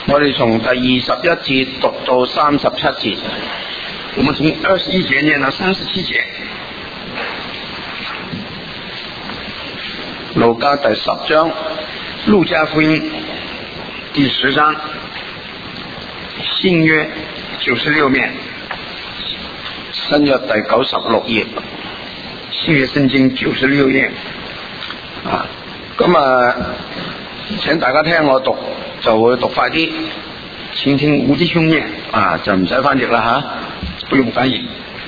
我哋從第21節讀到37節。 我们从21节念到37节。 路加第10章， 路加福音第10章，新約96面， 新約第96頁， 新約聖經96頁。 請大家聽我讀，就會讀快啲。 請聽吳弟兄念， 就唔使翻譯啦不用翻譯。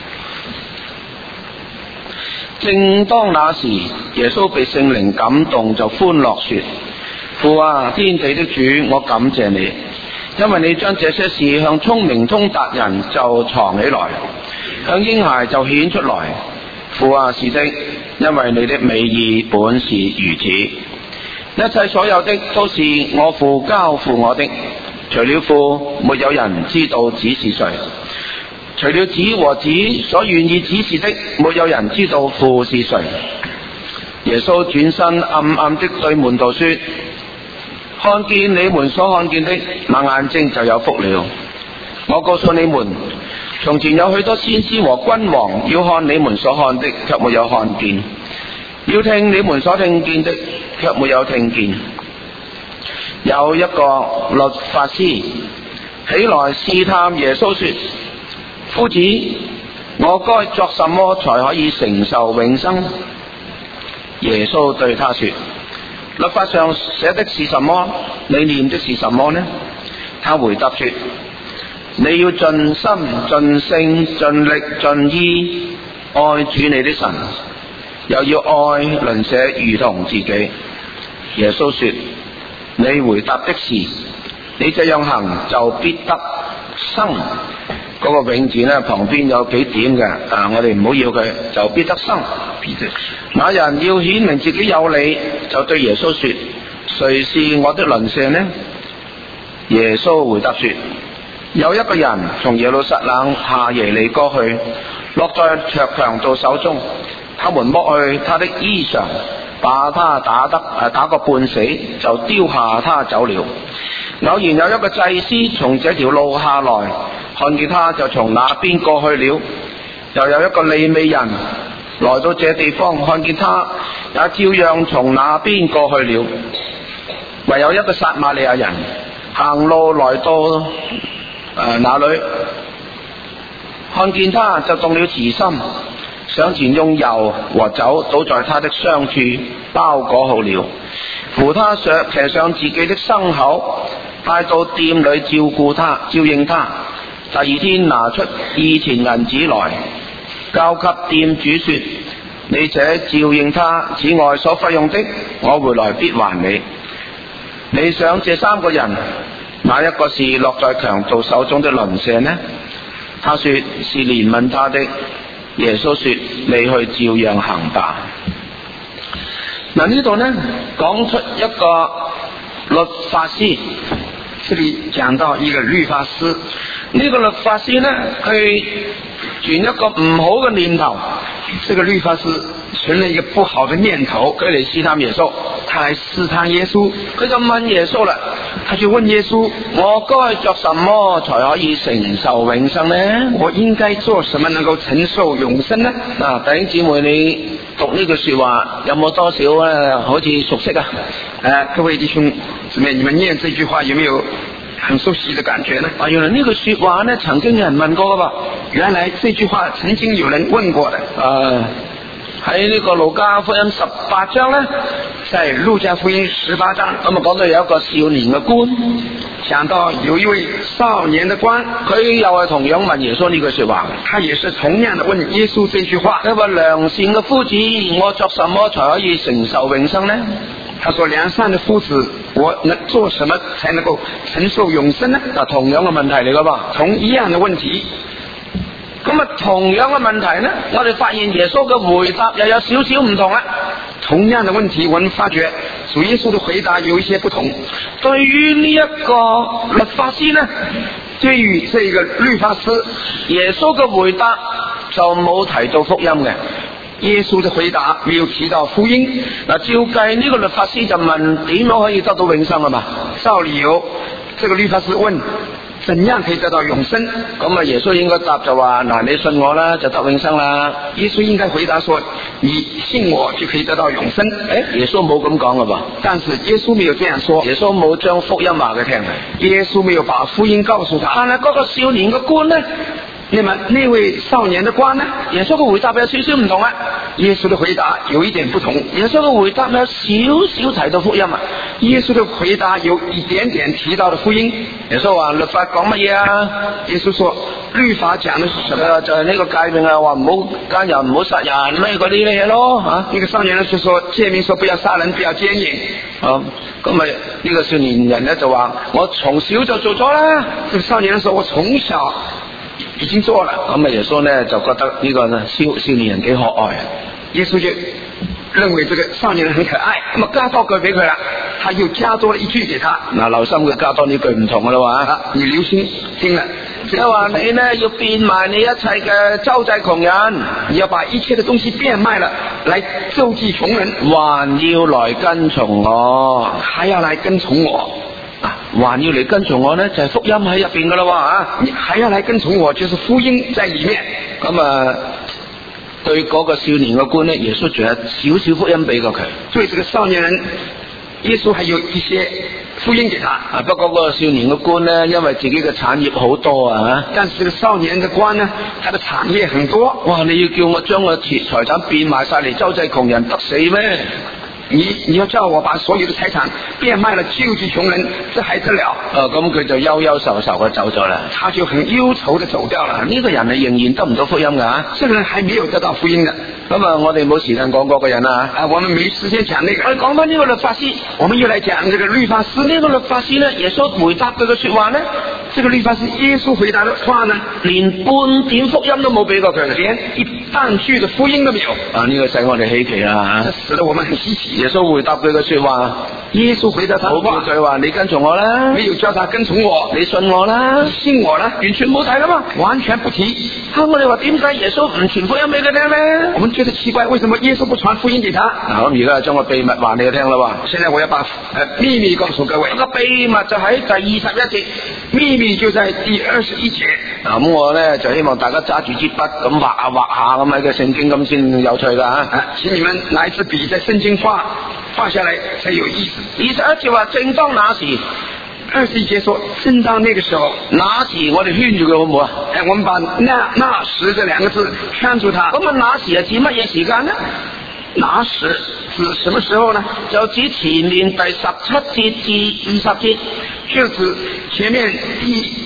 正當那時，耶穌被聖靈感動，就歡樂說：父啊，天地的主，我感謝你，因為你將這些事向聰明通達人就藏起來，向嬰孩就顯出來。父啊，是的，因為你的美意本是如此。一切所有的都是我父交付我的，除了父，沒有人知道子是誰；除了子和子所願意指示的，沒有人知道父是誰。耶穌轉身暗暗的對門徒說：看見你們所看見的，那眼睛就有福了。我告訴你們，從前有許多先知和君王要看你們所看的，卻沒有看見；要聽你們所聽見的，卻沒有聽見。有一個律法師起來試探耶穌說：夫子，我該作什麼才可以承受永生？耶穌對他說：律法上寫的是什麼？你念的是什麼呢？他回答說：你要盡心、盡性、盡力、盡意愛主你的神，又要愛鄰舍如同自己。耶穌說：你回答的是，你這樣行就必得生。嗰個永字呢，旁邊有幾點嘅，我哋唔好要佢，就必得生。那人要顯明自己有理，就對耶穌說：誰是我的鄰舍呢？耶穌回答說：有一個人從耶路撒冷下耶利哥去，落在強盜手中，他們剝去他的衣裳，把他打個半死，就丟下他走了。偶然有一個祭司從這條路下來，看見他就從那邊過去了。又有一個利未人來到這地方，看見他也照樣從那邊過去了。唯有一個撒瑪利亞人行路來到那裏，看見他就動了慈心，上前用油和酒倒在他的傷處，包裹好了，扶他騎上自己的牲口，帶到店裏照應他。第二天拿出2錢銀子來，交給店主說：你這照應他，此外所費用的，我回來必還你。你想這3個人，哪一個是落在強盜手中的鄰舍呢？他說是憐憫他的。耶穌說：你去照樣行吧。呢度呢講出一個律法師， 這裏講到一個律法師。 呢個律法師呢，佢存一個唔好嘅念頭。 這個律法師存了一個不好的念頭， 佢嚟試探耶穌， 他來試探耶穌， 佢就問耶穌啦， 他就問耶穌： 我該作什麼才可以承受永生呢？ 我應該做什麼能夠承受永生呢？ 弟兄姊妹，你讀呢句說話有冇多少好似熟悉啊？ 各位弟兄姊妹，你們念這句話有沒有很熟悉的感覺呢？ 原來呢句說話呢，曾經有人問過噶噃。 原來這句話曾經有人問過的。 喺呢個路加福音18章呢， 在路加福音18章， 咁講到有一個少年嘅官， 講到有一位少年的官， 佢又係同樣問耶穌呢句說話， 他也是同樣的問耶穌這句話。 佢話：良善嘅夫子，我作什麼才可以承受永生呢？ 他說：良善的夫子，我能做什麼才能夠承受永生呢？ 同樣嘅問題嚟噶嘛， 同一樣的問題。 咁同樣嘅問題呢，我哋發現耶穌嘅回答又有少少唔同啦。 同樣的問題，我們發覺主耶穌的回答有一些不同。 對於呢一個律法師呢， 對於這個律法師， 耶穌嘅回答就冇提到福音嘅。 耶穌的回答沒有提到福音。 照計呢個律法師就問點樣可以得到永生啊嘛？ 照理由这个律法师问怎样可以得到永生， 咁啊耶穌應該答就話嗱，你信我啦就得永生啦。 耶穌應該回答說你信我就可以得到永生。 耶穌冇咁講噶噃， 但是耶穌沒有這樣說， 耶穌冇將福音話佢聽。 耶穌沒有把福音告訴他。 但係嗰個少年嘅官呢， 那麼那位少年的官呢， 耶穌嘅回答有少少唔同啊。 耶穌的回答有一點不同， 耶穌嘅回答有少少提到福音啊。 耶穌的回答有一點點提到的福音。 耶穌話律法講乜嘢啊？ 耶穌說律法講的是什麼？ 就係呢個誡命啊，話唔好奸人，唔好殺人咩嗰啲嘢咯嚇。 那個少年呢就說誡命說不要殺人，不要奸淫。 咁咪呢個少年人呢就話我從小就做咗啦。 這個少年人說我從小已經做了。 咁啊耶穌呢就覺得呢個少年人幾可愛啊。 耶穌就認為這個少年人很可愛，咁啊加多句俾佢啦，他又加多了一句給他。 嗱，留心佢加多呢句唔同噶啦話， 你留心聽啦。 即係話你呢要變賣你一切嘅周濟窮人， 你要把一切的東西變賣了，來周濟窮人， 還要來跟從我， 還要來跟從我。 還要嚟跟從我呢，就係福音喺入邊噶啦喎， 你還要來跟從我，就是福音在裏面。 咁啊，對嗰個少年嘅官呢，耶穌仲有少少福音俾過佢。 對這個少年人，耶穌還有一些福音給他。 不過嗰個少年嘅官呢，因為自己嘅產業好多啊， 但是這個少年的官呢，他的產業很多。 哇！你要叫我將我財產變賣晒嚟周濟窮人，得死咩？ 你要叫我把所有的財產變賣了救濟窮人，這還得了？ 咁佢就憂憂愁愁嘅走咗啦。 他就很憂愁的走掉了。 呢個人係仍然得唔到福音噶？ 這個人還沒有得到福音的。 咁啊，我哋冇時間講嗰個人啊。 我們沒時間講那個。 我哋講翻呢個律法師， 我們又來講這個律法師。 呢個律法師呢，耶穌回答佢嘅說話呢， 這個律法師耶穌回答的話呢， 連半點福音都冇俾過佢， 連一半句的福音都沒有。 呢個使我哋稀奇啦。 這使得我們很稀奇。 耶穌回答佢嘅說話， 耶穌回答他的話， 冇叫佢話你跟從我啦， 沒有叫他跟從我， 你信我啦， 你信我啦， 完全冇提噶嘛， 完全不提。 我哋話點解耶穌唔傳福音俾佢聽呢？ 我們覺得奇怪，為什麼耶穌不傳福音給他？ 咁而家將個秘密話你聽啦喎。 現在我要把秘密告訴各位。 個秘密就喺第21節， 秘密就在第21節。 咁我呢就希望大家揸住支筆咁畫下畫下咁喺個聖經咁先有趣噶吓。 請你們拿一支筆在聖經畫下來才有意思。 21節話正當那時 ，21節說正當那個時候， 那時我哋圈住佢好唔好啊？ 我們把那時這兩個字圈住它。 咁啊，那時係指乜嘢時間呢？ 那時指什麼時候呢？ 就指前面第17節至20節， 就指前面第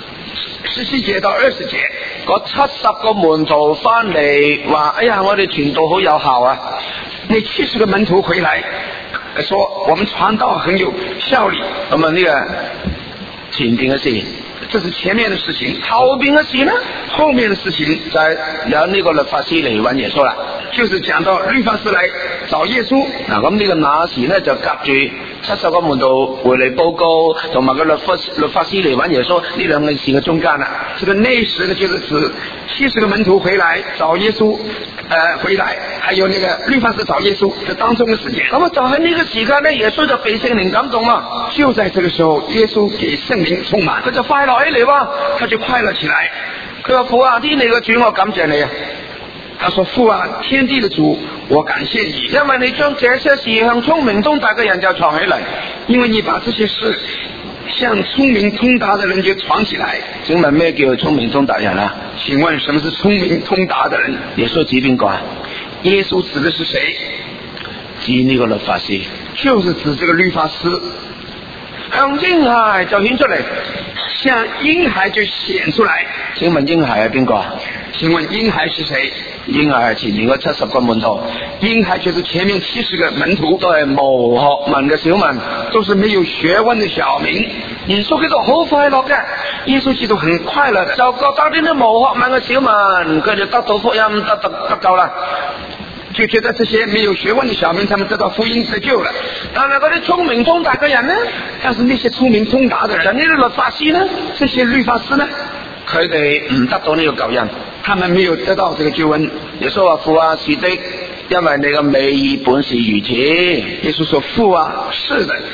17節到20節， 嗰70個門徒翻嚟話：哎呀，我哋傳道好有效啊！ 那70個門徒回來說：我們傳道很有效力。 咁啊，呢個前邊嘅事， 這是前面的事情。 後邊嘅事呢？ 後面的事情就係有呢個律法師嚟揾耶穌啦， 就是講到律法師來找耶穌。 嗱，咁呢個那時呢就夾住70個門徒回嚟報告，同埋個律法師嚟揾耶穌呢兩件事嘅中間啦。 這個那時呢，就是指70個門徒回來找耶穌，回來還有那個律法師找耶穌這當中的時間。 咁啊，就喺呢個時間呢，耶穌就被聖靈感動啊！ 就在這個時候，耶穌給聖靈充滿， 佢就快樂起嚟喎， 他就快樂起來。 佢話：父啊，天地嘅主，我感謝你啊！ 他說：父啊，天地的主，我感謝你， 因為你將這些事向聰明通達嘅人就藏起嚟， 因為你把這些事向聰明通達的人就藏起來。 請問咩叫聰明通達人啊？ 請問什麼是聰明通達的人？ 耶穌指邊個啊？ 耶穌指的是誰？ 指呢個律法師， 就是指這個律法師。 向嬰孩就顯出嚟， 向嬰孩就顯出來。 請問嬰孩係邊個啊？ 請問嬰孩是誰？ 嬰孩係前面嗰70個門徒， 嬰孩就是前面70個門徒， 都係無學問嘅小民， 都是沒有學問的小民。 耶穌基督好快樂嘅， 耶穌基督很快樂的， 就覺得呢啲無學問嘅小民，佢就得到福音得救啦。 就覺得這些沒有學問的小民，他們得到福音得救了。 但係嗰啲聰明通達嘅人呢？ 但是那些聰明通達的人， 呢啲律法師呢？ 這些律法師呢？ 佢哋唔得到呢個救恩， 他們沒有得到這個救恩。 耶穌話：父啊，是的，因為你嘅美意本是如此。 耶穌說：父啊，是的，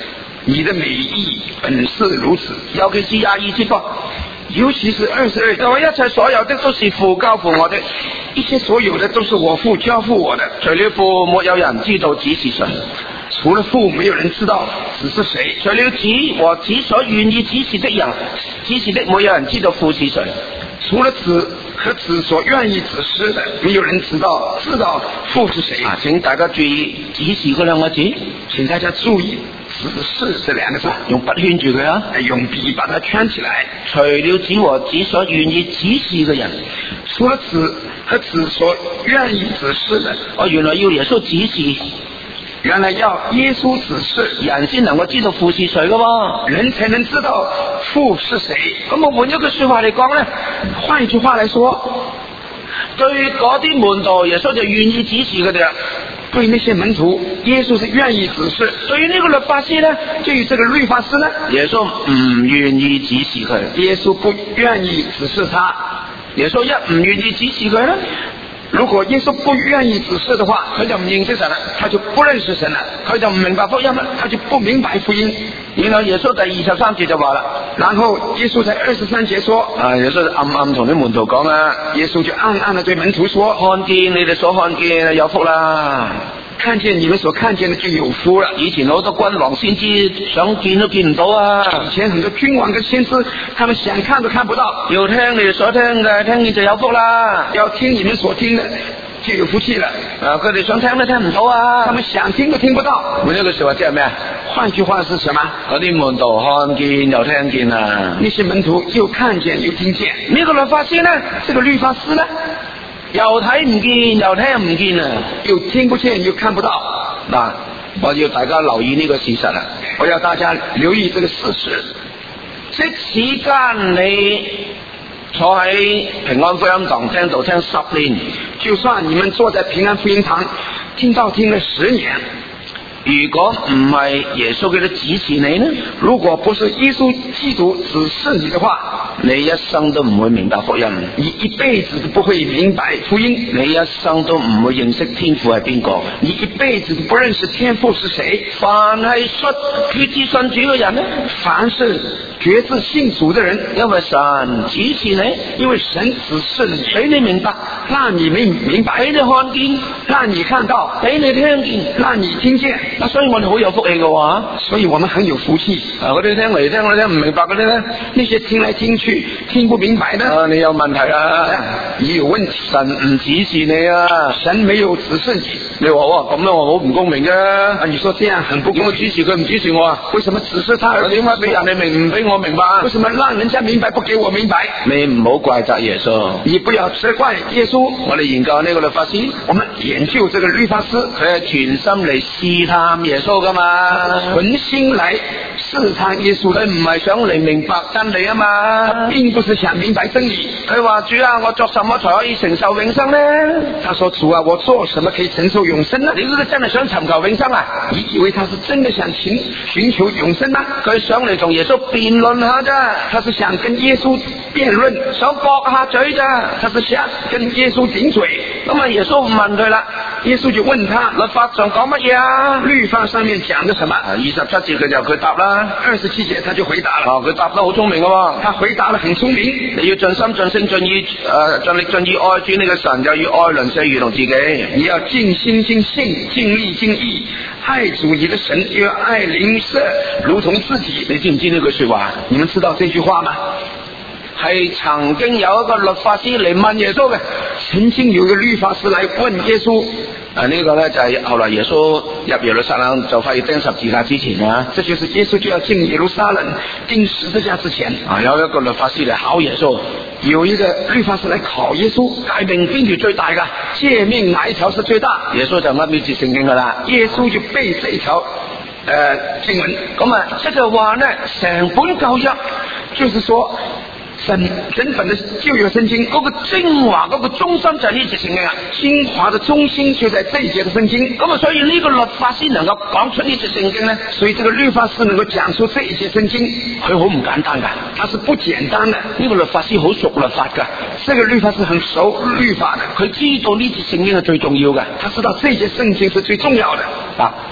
你的美意本是如此。 尤其是22節噃， 尤其是22節， 我一切所有的都是父交付我的， 一切所有的都是我父交付我的， 除了父，沒有人知道子是誰。 除了父，沒有人知道子是誰。 除了子和子所願意指示的人，指示的沒有人知道父是誰。 除了子和子所願意指示的，沒有人知道父是誰。 請大家注意指示嗰兩個字， 請大家注意指示這兩個字， 用筆圈住佢啊， 用筆把它圈起來。 除了子和子所願意指示嘅人， 除了子和子所願意指示的， 原來要耶穌指示。 原來要耶穌指示， 人先能夠知道父是誰噶嘛， 人才能知道父是誰。 咁我換一句說話嚟講咧， 換一句話來說， 對嗰啲門徒，耶穌就願意指示佢哋啦。 對那些門徒，耶穌是願意指示。 對於呢個律法師呢， 對於這個律法師呢， 耶穌唔願意指示佢。 耶穌不願意指示他。 耶穌一唔願意指示佢呢， 如果耶穌不願意指示的話， 佢就唔認識神啦， 他就不認識神了， 佢就唔明白福音啦， 他就不明白福音。 然後耶穌第23節就話啦， 然後耶穌在23節說， 耶穌就暗暗同啲門徒講啦， 耶穌就暗暗地對門徒說， 看見你哋所看見有福啦， 看見你們所看見的就有福了。 以前好多君王先知想見都見唔到啊， 以前很多君王跟先知，他們想看都看不到。 要聽你哋所聽嘅，聽見就有福啦。 要聽你們所聽的，就有福氣了。 佢哋想聽都聽唔到啊， 他們想聽都聽不到。 換一句說話即係咩啊？ 換句話是什麼？ 嗰啲門徒看見又聽見啊， 那些門徒又看見又聽見。 呢個律法師呢， 這個律法師呢， 又睇唔見又聽唔見啊， 又聽不見又看不到。 嗱，我要大家留意呢個事實啊， 我要大家留意這個事實。 即使間你坐喺平安福音堂聽到聽10年， 就算你們坐在平安福音堂聽到聽了10年， 如果唔係耶穌基督指示你呢？ 如果不是耶穌基督指示你的話， 你一生都唔會明白福音， 你一輩子都不會明白福音， 你一生都唔會認識天父係邊個， 你一輩子都不認識天父是誰。 凡係決志信主嘅人呢， 凡是決志信主的人， 因為神指示你， 因為神指示你， 俾你明白， 讓你明白， 俾你看見， 讓你看到， 俾你聽見， 讓你聽見。 所以我哋好有福氣嘅話， 所以我們很有福氣。 嗰啲聽嚟聽去聽唔明白嗰啲咧， 那些聽來聽去聽不明白的， 你有問題啊！ 你有問題， 神唔指示你啊， 神沒有指示你。 你話哇咁樣我好唔公平啫？ 你說這樣很不公平， 我指示佢唔指示我啊？ 為什麼指示他而點解俾人哋明唔俾我明白？ 為什麼讓人家明白不給我明白？ 你唔好怪責耶穌， 你不要責怪耶穌。 我哋研究呢個律法師， 我們研究這個律法師， 佢係全心嚟試探耶穌噶嘛， 存心來試探耶穌， 佢唔係想嚟明白真理啊嘛， 並不是想明白真理。 佢話主啊，我作什麼才可以承受永生呢？ 他說主啊，我做什麼可以承受永生呢？ 你估佢真係想尋求永生啊？ 你以為他是真的想尋求永生嗎？ 佢想嚟同耶穌辯論下咋， 他是想跟耶穌辯論， 想駁下嘴咋， 他是想跟耶穌頂嘴。 咁啊，耶穌問佢啦， 耶穌就問他律法上講乜嘢啊？ 律法上面講的什麼 ？27節佢答啦 ，27節他就回答了。 佢答得好聰明喎， 他回答得很聰明。 你要盡心盡性盡意盡力盡意愛主你嘅神，又要愛鄰舍如同自己。 你要盡心盡性盡力盡意愛主你的神，又要愛鄰舍如同自己。 你知唔知呢句說話？ 你們知道這句話嗎？ 係曾經有一個律法師嚟問耶穌嘅， 曾經有一個律法師來問耶穌。 呢個呢就係後來耶穌入耶路撒冷就快要釘十字架之前啊， 這就是耶穌就要進耶路撒冷釘十字架之前有一個律法師嚟考耶穌， 有一個律法師來考耶穌， 誡命邊條最大噶？ 誡命哪一條是最大？ 耶穌就噏呢節聖經噶啦， 耶穌就背這一條經文。 咁啊，即係話呢，成本舊約就是說整本的舊約聖經， 嗰個精華嗰個中心就係呢節聖經啊， 精華的中心就在這一節的聖經。 咁啊，所以呢個律法師能夠講出呢節聖經呢， 所以這個律法師能夠講出這一節聖經， 佢好唔簡單噶， 他是不簡單的。 呢個律法師好熟律法噶， 這個律法師很熟律法的， 佢知道呢節聖經係最重要嘅， 他知道這節聖經是最重要的。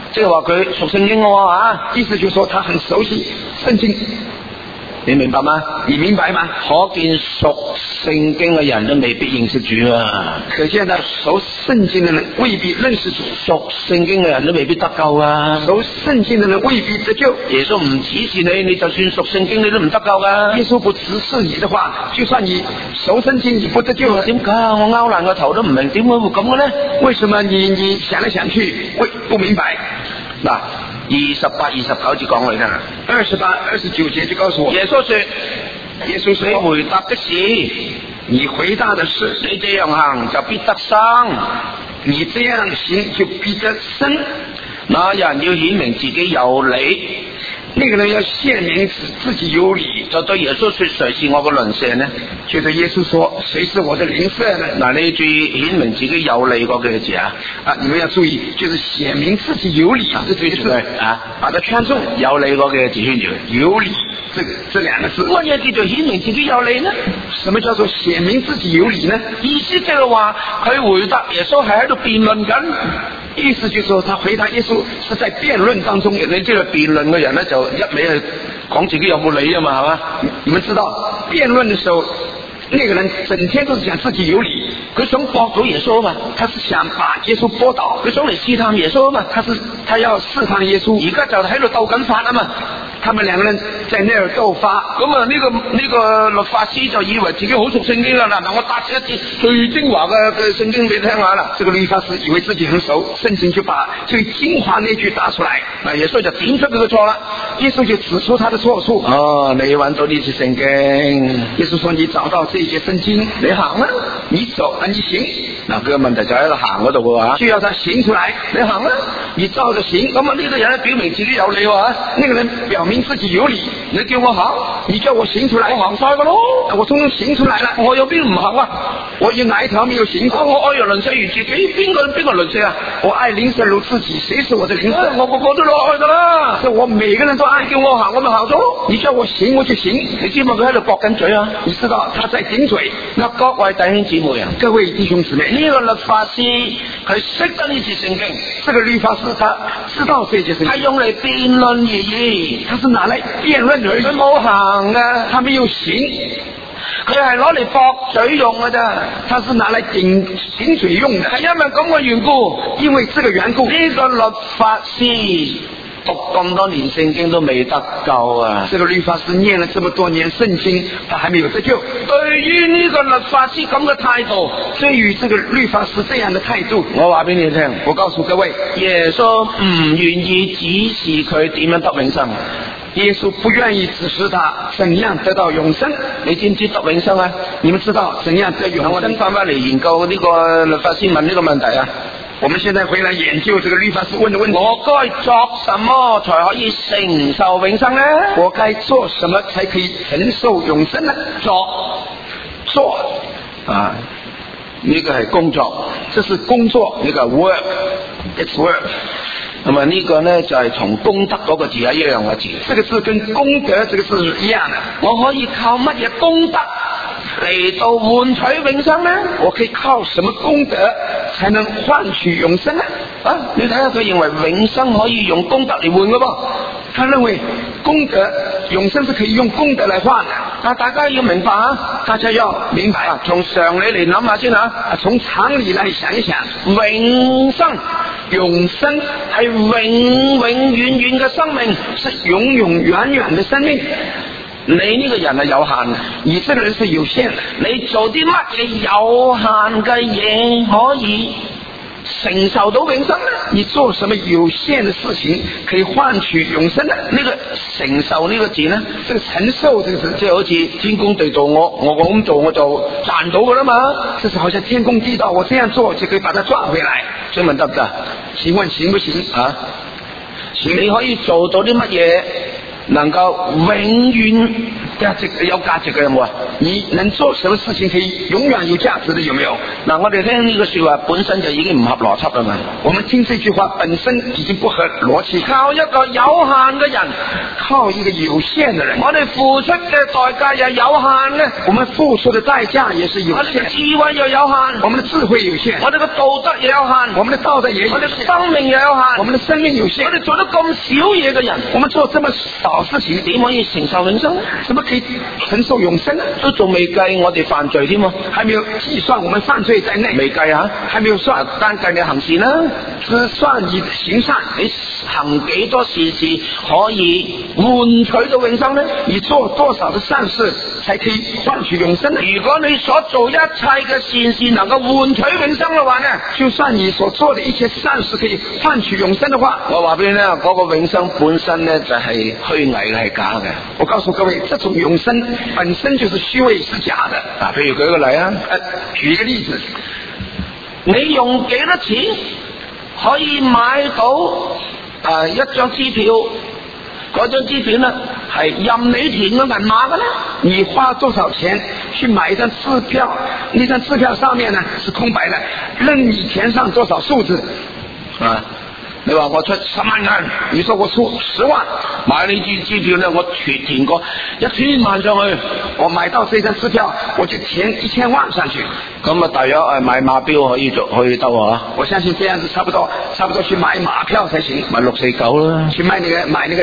即係話佢熟聖經喎意思就是說他很熟悉聖經， 你明白嗎？ 你明白嗎？ 可見熟聖經嘅人都未必認識主啊！ 可見呢，熟聖經的人未必認識主， 熟聖經嘅人都未必得救啊！ 熟聖經的人未必得救。 耶穌唔指示你，你就算熟聖經你都唔得救噶。 耶穌不指示你的話，就算你熟聖經，你不得救。 點解啊？我拗爛個頭都唔明，點解會咁嘅呢？ 為什麼你想來想去，不明白？ 嗱，28、29節講嚟聽啊。 28、29節就告訴我， 耶穌說， 你回答的是， 你回答的是， 你這樣行就必得生， 你這樣行就必得生。 那人要顯明自己有理， 那個人要顯明自己有理， 就對耶穌說：誰是我嘅鄰舍呢？ 就對耶穌說：誰是我的鄰舍呢？ 嗱，你注意顯明自己有理嗰幾個字啊！ 你們要注意，就是顯明自己有理這幾個字啊，把它圈住， 有理嗰幾個字圈住， 有理這兩個字。 乜嘢叫做顯明自己有理呢？ 什麼叫做顯明自己有理呢？ 意思即係話佢回答耶穌係喺度辯論緊。 意思就是說，他回答耶穌是在辯論當中。 你知道辯論嘅人咧，就一味係講自己有冇理啊嘛，係嘛？ 你們知道辯論的時候，那個人整天都是講自己有理， 佢想駁到耶穌啊嘛， 他是想把耶穌駁倒， 佢想嚟試探耶穌啊嘛， 他要試探耶穌。 而家就喺度鬥緊法啊嘛。 他們兩個人在那兒鬥法， 咁啊呢個律法師就以為自己好熟聖經啦。嗱，我答一節最精華嘅聖經俾你聽下啦。 這個律法師以為自己很熟，聖經就把最精華那句打出來。 嗱，耶穌就點出佢嘅錯啦。 耶穌就指出他的錯處。 哦，你揾到呢節聖經？ 耶穌說：你找到這節聖經， 你行啦， 你走啊，你行。 嗱，佢嘅問題就喺度行嗰度嘅話， 就要他行出來。 你行啦， 你照着行。 咁啊呢個人咧表明自己有理喎， 那個人表明自己有理。 你叫我行， 你叫我行出來， 我行晒噶咯。 我通通行出來了， 我有邊唔行啊？ 我有哪一條沒有行過？ 我愛人鄰舍如自己，邊個鄰舍啊？ 我愛鄰舍如自己，誰是我的鄰舍？ 我個個都落去噶啦， 是我每個人都愛， 叫我行我咪行咗。 你叫我行我就行。 你知唔知佢喺度駁緊嘴啊？ 你知道他在頂嘴。 嗱，各位弟兄姊妹啊， 各位弟兄姊妹， 呢個律法師佢識得呢節聖經， 這個律法師他知道這節聖經係用嚟辯論而已， 他是拿來辯論而已。 佢冇行噶， 他沒有行， 佢係攞嚟駁嘴用噶咋， 他是拿來頂嘴用的。 係因為咁嘅緣故， 因為這個緣故， 呢個律法師讀咁多年聖經都未得救啊！ 這個律法師念了這麼多年聖經，他還沒有得救。 對於呢個律法師咁嘅態度， 對於這個律法師這樣的態度， 我話俾你聽， 我告訴各位， 耶穌唔願意指示佢點樣得永生。 耶穌不願意指示他怎樣得到永生。 你知唔知得永生啊？ 你們知道怎樣得永生？ 我哋翻嚟研究呢個律法師問呢個問題啊。 我們現在回來研究這個律法師問的問題。 我該作什麼才可以承受永生呢？ 我該做什麼才可以承受永生呢？做啊，呢個係工作， 這是工作， 呢個 work，it's work。咁啊呢個呢就係同功德嗰個字一樣嘅字。 這個字跟功德這個字一樣的。 我可以靠乜嘢功德嚟到換取永生呢？ 我可以靠什麼功德才能換取永生呢？ 啊，你睇下佢認為永生可以用功德嚟換嘅噃。 他認為功德永生是可以用功德來換的。 啊，大家要明白啊！ 大家要明白啊！從常理嚟諗下先吓， 從常理來想一想， 永生係永永遠遠嘅生命， 是永永遠遠的生命。 你呢個人係有限嘅， 你這個人是有限的。 你做啲乜嘢有限嘅嘢可以承受到永生呢？ 你做什麼有限的事情可以換取永生呢？ 呢個承受呢個字呢， 這個承受這個字， 即係好似天公地道，我咁做我就賺到噶啦嘛。 這是好像天公地道，我這樣做就可以把它賺回來。 請問得唔得？ 請問行不行啊？ 你可以做到啲乜嘢能夠永遠有價值嘅有冇啊？ 你能做什麼事情可以永遠有價值的有沒有？ 嗱，我哋聽呢個說話本身就已經唔合邏輯啦嘛。 我們聽這句話本身已經不合邏輯。 靠一個有限嘅人， 靠一個有限的人， 我哋付出嘅代價又有限嘅， 我們付出的代價也是有我哋限， 嘅智慧又有限， 我們的智慧有限， 我哋嘅道德又有限， 我們的道德也有我哋限， 嘅生命又有限， 我們的生命有限。 我哋做得咁少嘢嘅人， 我們做這麼少事情， 點可以承受永生呢？ 怎麼可以承受永生呢？ 都仲未計我哋犯罪添喎， 還沒有計算我們犯罪在內， 未計啊， 還沒有算， 單計你行善啦， 只算你行善， 你行幾多善事可以換取到永生呢？ 你做多少的善事才可以換取永生呢？ 如果你所做一切嘅善事能夠換取永生嘅話呢， 就算你所做的一切善事可以換取永生的話， 我話俾你聽，嗰個永生本身呢就係虛偽嘅，係假嘅。 我告訴各位，這種永生本身就是虛偽，是假的。 譬如舉個例啊， 舉一個例子， 你用幾多錢可以買到一張支票？嗰張支票呢係任你填嘅銀碼嘅咧， 你花多少錢去買一張支票？那張支票上面呢是空白的，任你填上多少數字啊！你話我出10萬銀， 你說我出10萬買呢張支票呢，我填過1000萬上去， 我買到這張支票我就填1000萬上去， 咁啊大約買馬標可以得啊！ 我相信這樣子差不多去買馬票才行， 買649啦， 去買那個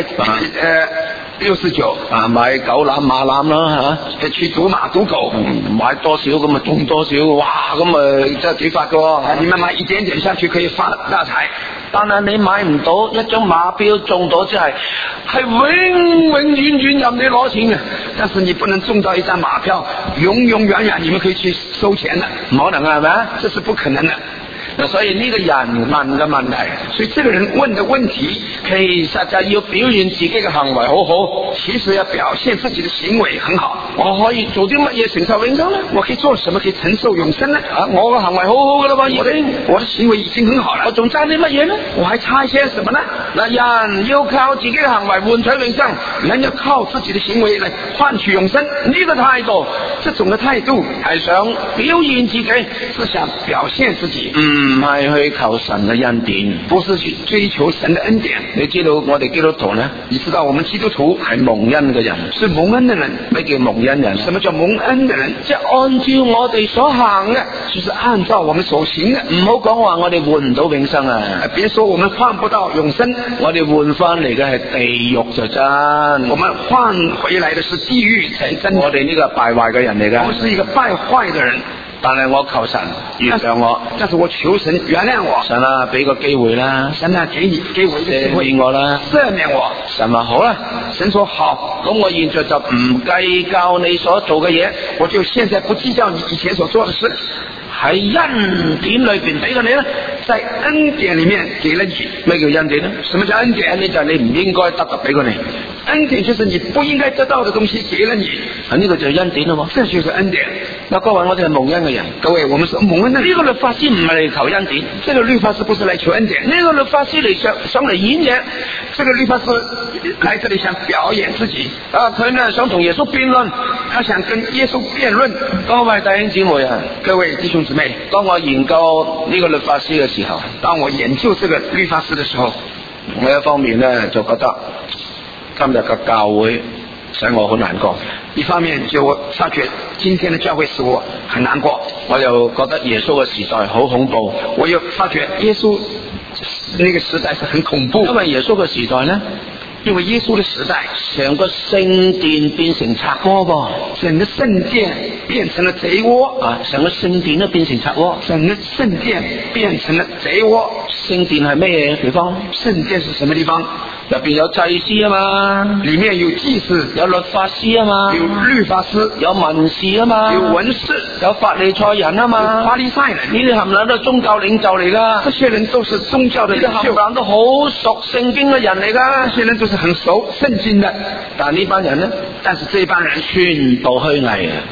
649 啊，買狗籃馬籃啦吓， 去賭馬賭狗， 買多少咁啊中多少，哇咁啊真係幾發噶， 你慢慢一點點下去可以發大財。 但係你買唔到一張馬標中到，即係永遠任你攞錢嘅。 但是你不能中到一張馬票，永遠你們可以去收錢的， 唔可能啊，係咪啊？ 這是不可能的。 所以呢個人問嘅問題， 所以這個人問的問題， 其實就要表現自己嘅行為好好， 其實要表現自己的行為很好。 我可以做啲乜嘢承受永生呢？ 我可以做什麼可以承受永生呢？ 我嘅行為好好噶啦嘛，已經我的行為已經很好了， 我仲差啲乜嘢呢？ 我還差一些什麼呢？ 人要靠自己嘅行為換取永生， 人要靠自己的行為來換取永生。 呢個態度， 這種嘅態度係想表現自己， 是想表現自己。 唔係去求神嘅恩典， 不是去追求神的恩典。 你知道我哋基督徒呢？ 你知道我們基督徒係蒙恩嘅人， 是蒙恩的人。 咩叫蒙恩人？ 什麼叫蒙恩的人？ 即係按照我哋所行嘅， 就是按照我們所行嘅。 唔好講話我哋換唔到永生啊！ 別說我們換不到永生， 我哋換翻嚟嘅係地獄就真。 我們換回來的是地獄才真。 我哋呢個敗壞嘅人嚟噶， 我是一個敗壞的人。 但係我求神原諒我， 但是我求神原諒我。 神啊，俾個機會啦！ 神啊，給我一個機會， 赦免我啦！ 赦免我。 神話好啦， 神說好， 咁我現在就唔計較你所做嘅嘢， 我就現在不計較你以前所做的事， 喺恩典裏邊俾咗你啦， 在恩典裏面給了你。 咩叫恩典呢？ 什麼叫恩典？ 恩典就係你唔應該得嘅俾過你。 恩典就是你不應該得到的東西給了你， 呢個就係恩典咯。 這就是恩典。 嗱，各位，我哋係蒙恩嘅人， 各位，我們是蒙恩的。 呢個律法師唔係嚟求恩典， 這個律法師不是來求恩典， 呢個律法師嚟想嚟演嘢， 這個律法師來這裏想表演自己。 佢呢想同耶穌辯論， 他想跟耶穌辯論。 各位弟兄姊妹啊， 各位弟兄姊妹， 當我研究呢個律法師嘅時候， 當我研究這個律法師的時候， 我一方面呢就覺得今日嘅教會使我好難過， 一方面就我發覺今天的教會使我很難過， 我又覺得耶穌嘅時代好恐怖， 我又發覺耶穌那個時代是很恐怖， 因為耶穌嘅時代呢， 因為耶穌的時代， 成個聖殿變成賊窩噃， 整個聖殿變成了賊窩啊！成個聖殿都變成賊窩， 整個聖殿變成了賊窩。 聖殿係咩嘢地方？ 聖殿是什麼地方？ 入邊有祭司啊嘛， 裏面有祭司， 有律法師啊嘛， 有律法師， 有文士啊嘛， 有文士， 有法利賽人啊嘛， 法利賽人， 呢啲冚唪唥都係宗教領袖嚟噶， 這些人都是宗教的領袖， 呢啲冚唪唥都好熟聖經嘅人嚟噶， 這些人都是很熟聖經的， 但呢班人呢？ 但是這班人全部虛偽啊， 全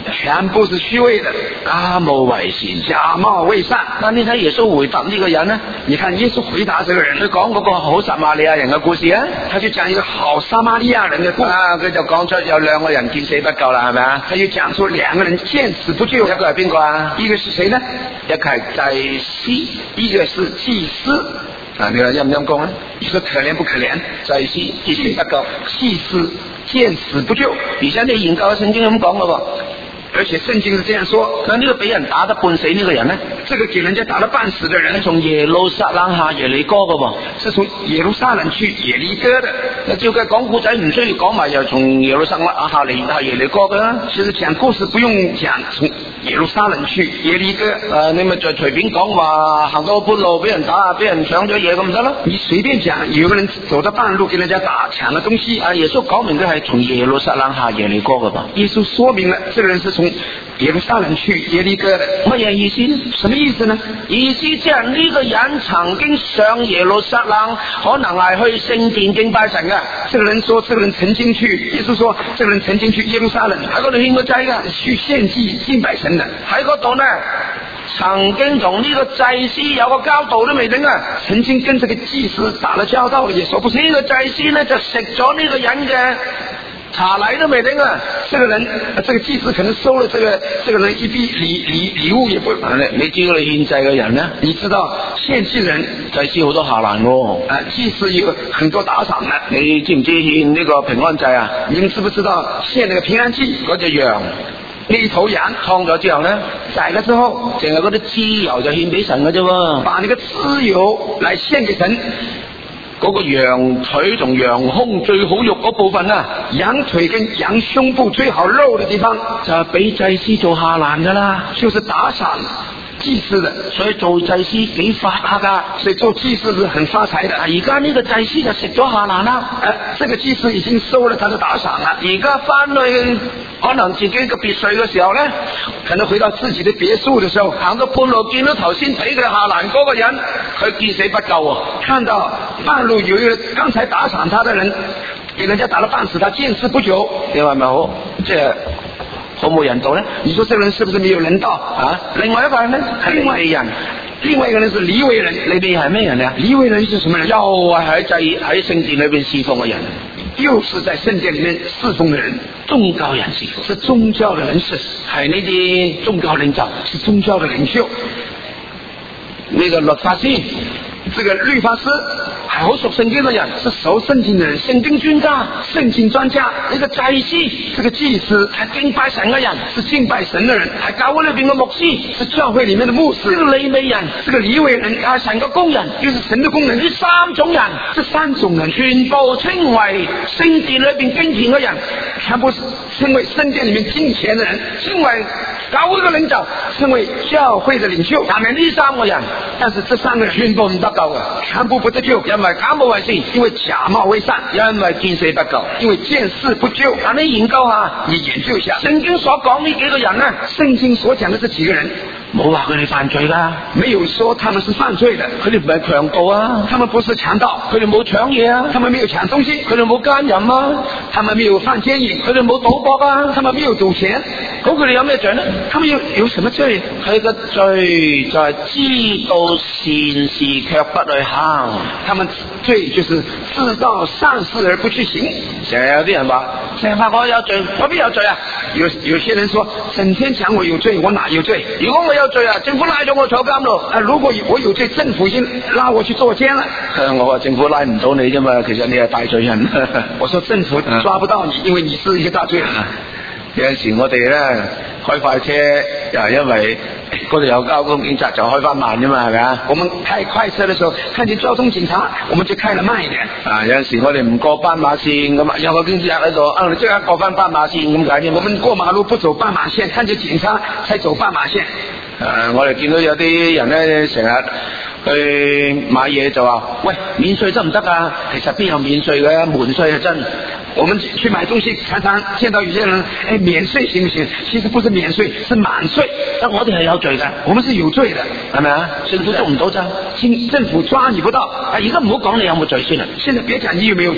全部是虚伪的， 假冒為善。 假冒為善。 但你睇耶穌回答呢個人呢， 你看耶穌回答這個人， 佢講嗰個好撒瑪利亞人嘅故事啊， 他就講一個好撒瑪利亞人嘅故事。 佢就講出有兩個人見死不救啦，係咪啊？ 他就講出兩個人見死不救。 一個係邊個啊？ 一個是誰呢？ 一個係祭司， 一個是祭司。 啊，你話陰唔陰公啊？ 你說可憐不可憐？ 祭司見死不救， 祭司見死不救。 而且你研究聖經咁講嘅喎。 而且聖經是這樣說， 那呢個俾人打得半死呢個人呢， 這個給人家打得半死的人， 從耶路撒冷下耶利哥嘅喎， 是從耶路撒冷去耶利哥的。 那照計講故仔唔需要講埋，又從耶路撒冷下耶利哥嘅啦。 其實講故事不用講從耶路撒冷去耶利哥。 你咪就隨便講話行到半路俾人打，俾人搶咗嘢咁得咯。 你隨便講，有個人走到半路給人家打，搶了東西。 耶穌講明佢係從耶路撒冷下耶利哥嘅噃。 耶穌說明了，這個人是從耶路撒冷去耶利哥的。 乜嘢意思呢？ 什麼意思呢？ 意思即係呢個人曾經上耶路撒冷，可能係去聖殿敬拜神嘅。 這個人說，這個人曾經去，耶穌說，這個人曾經去耶路撒冷， 喺嗰度獻個祭嘅， 去獻祭敬拜神的。 喺嗰度呢，曾經同呢個祭司有個交道都未定啊！ 曾經跟這個祭司打了交道，也說不清。 呢個祭司呢就食咗呢個人嘅茶禮都未定啊！ 這個人，這個祭司可能收了這個人一筆禮物也不。 你知道你獻祭嘅人呢？ 你知道獻祭人祭司好多下欄喎。 祭司有很多打賞的。 你知唔知獻呢個平安祭啊？ 你們知不知道獻那個平安祭？ 嗰隻羊， 呢一頭羊劏咗之後呢， 宰了之後， 淨係嗰啲脂油就獻俾神嘅啫喎。 把那個脂油來獻給神。 嗰個羊腿同羊胸最好肉嗰部分啊， 羊腿跟羊胸部最好肉的地方， 就係俾祭司做下欄噶啦， 就是打賞祭司的。 所以做祭司幾發下噶， 所以做祭司是很發財的。 而家呢個祭司就食咗下欄啦。 這個祭司已經收了他的打賞啦。 而家翻去可能自己嘅別墅嘅時候呢， 可能回到自己的別墅的時候， 行到半路見到頭先俾佢下欄嗰個人，佢見死不救啊！ 看到半路有一個剛才打賞他的人，給人家打了半死，他見死不救。 你話咪好？即係好冇人道呢？ 你說這個人是不是沒有人道啊？ 另外一個人呢，係利未人。 另外一個人是利未人。 利未係咩人啊？ 利未人是什麼人？ 又係喺聖殿裏邊侍奉嘅人， 又是在聖殿裏面侍奉的人， 宗教人士， 是宗教的人士， 係呢啲宗教領袖， 是宗教的領袖。 呢個律法師， 這個律法師係好熟聖經嘅人， 是熟聖經的人， 聖經專家， 聖經專家。 呢個祭司， 這個祭司係敬拜神嘅人， 是敬拜神的人， 係教會裏邊嘅牧師， 是教會裏面的牧師。 呢個利未人， 這個利未人係神嘅工人， 就是神的工人。 呢三種人， 這三種人全部稱為聖殿裏邊敬虔嘅人， 全部是稱為聖殿裏面敬虔的人， 稱為教會嘅領袖， 稱為教會的領袖。 但係呢三個人， 但是這三個人全部唔得救嘅， 全部不得救， 因為假冒為善， 因為假冒為善， 因為見死不救， 因為見死不救。 但你研究下， 你研究一下聖經所講呢幾個人呢？ 聖經所講的這幾個人， 冇話佢哋犯罪噶， 沒有說他們是犯罪的， 佢哋唔係強盜啊， 他們不是強盜， 佢哋冇搶嘢啊， 他們沒有搶東西， 佢哋冇奸淫啊， 他們沒有犯奸淫， 佢哋冇賭博啊， 他們沒有賭錢。 咁佢哋有咩罪呢？ 他們有什麼罪？ 佢嘅罪就係知道善事卻不去行， 他們罪就是知道善事而不去行。 成日有啲人話，成日話我有罪，我邊有罪啊？ 有些人說，整天講我有罪，我哪有罪？ 如果我有罪啊，政府拉咗我坐監咯。 如果我有罪，政府已經拉我去坐監了。 我話政府拉唔到你啫嘛，其實你係大罪人。 我說政府抓不到你，因為你是一個大罪人。 有陣時我哋咧開快車，又因為嗰度有交通警察，就開翻慢啫嘛，係咪啊？ 我們開快車的時候，看見交通警察，我們就開得慢一點。 有陣時我哋唔過斑馬線咁啊，有個警察喺度，你即刻過翻斑馬線咁解啫。 我們過馬路不走斑馬線，看見警察才走斑馬線。 我哋見到有啲人咧成日去買嘢就話，喂，免稅得唔得啊？其實邊有免稅嘅，瞞稅係真。 我們去買東西，常常見到有些人，免稅行不行？其實不是免稅，是滿稅。 但我哋係有罪嘅， 我們是有罪的， 係咪啊？政府捉唔到咋？ 政府抓你不到。 而家唔好講你有冇罪先啦， 現在別講你有沒有罪，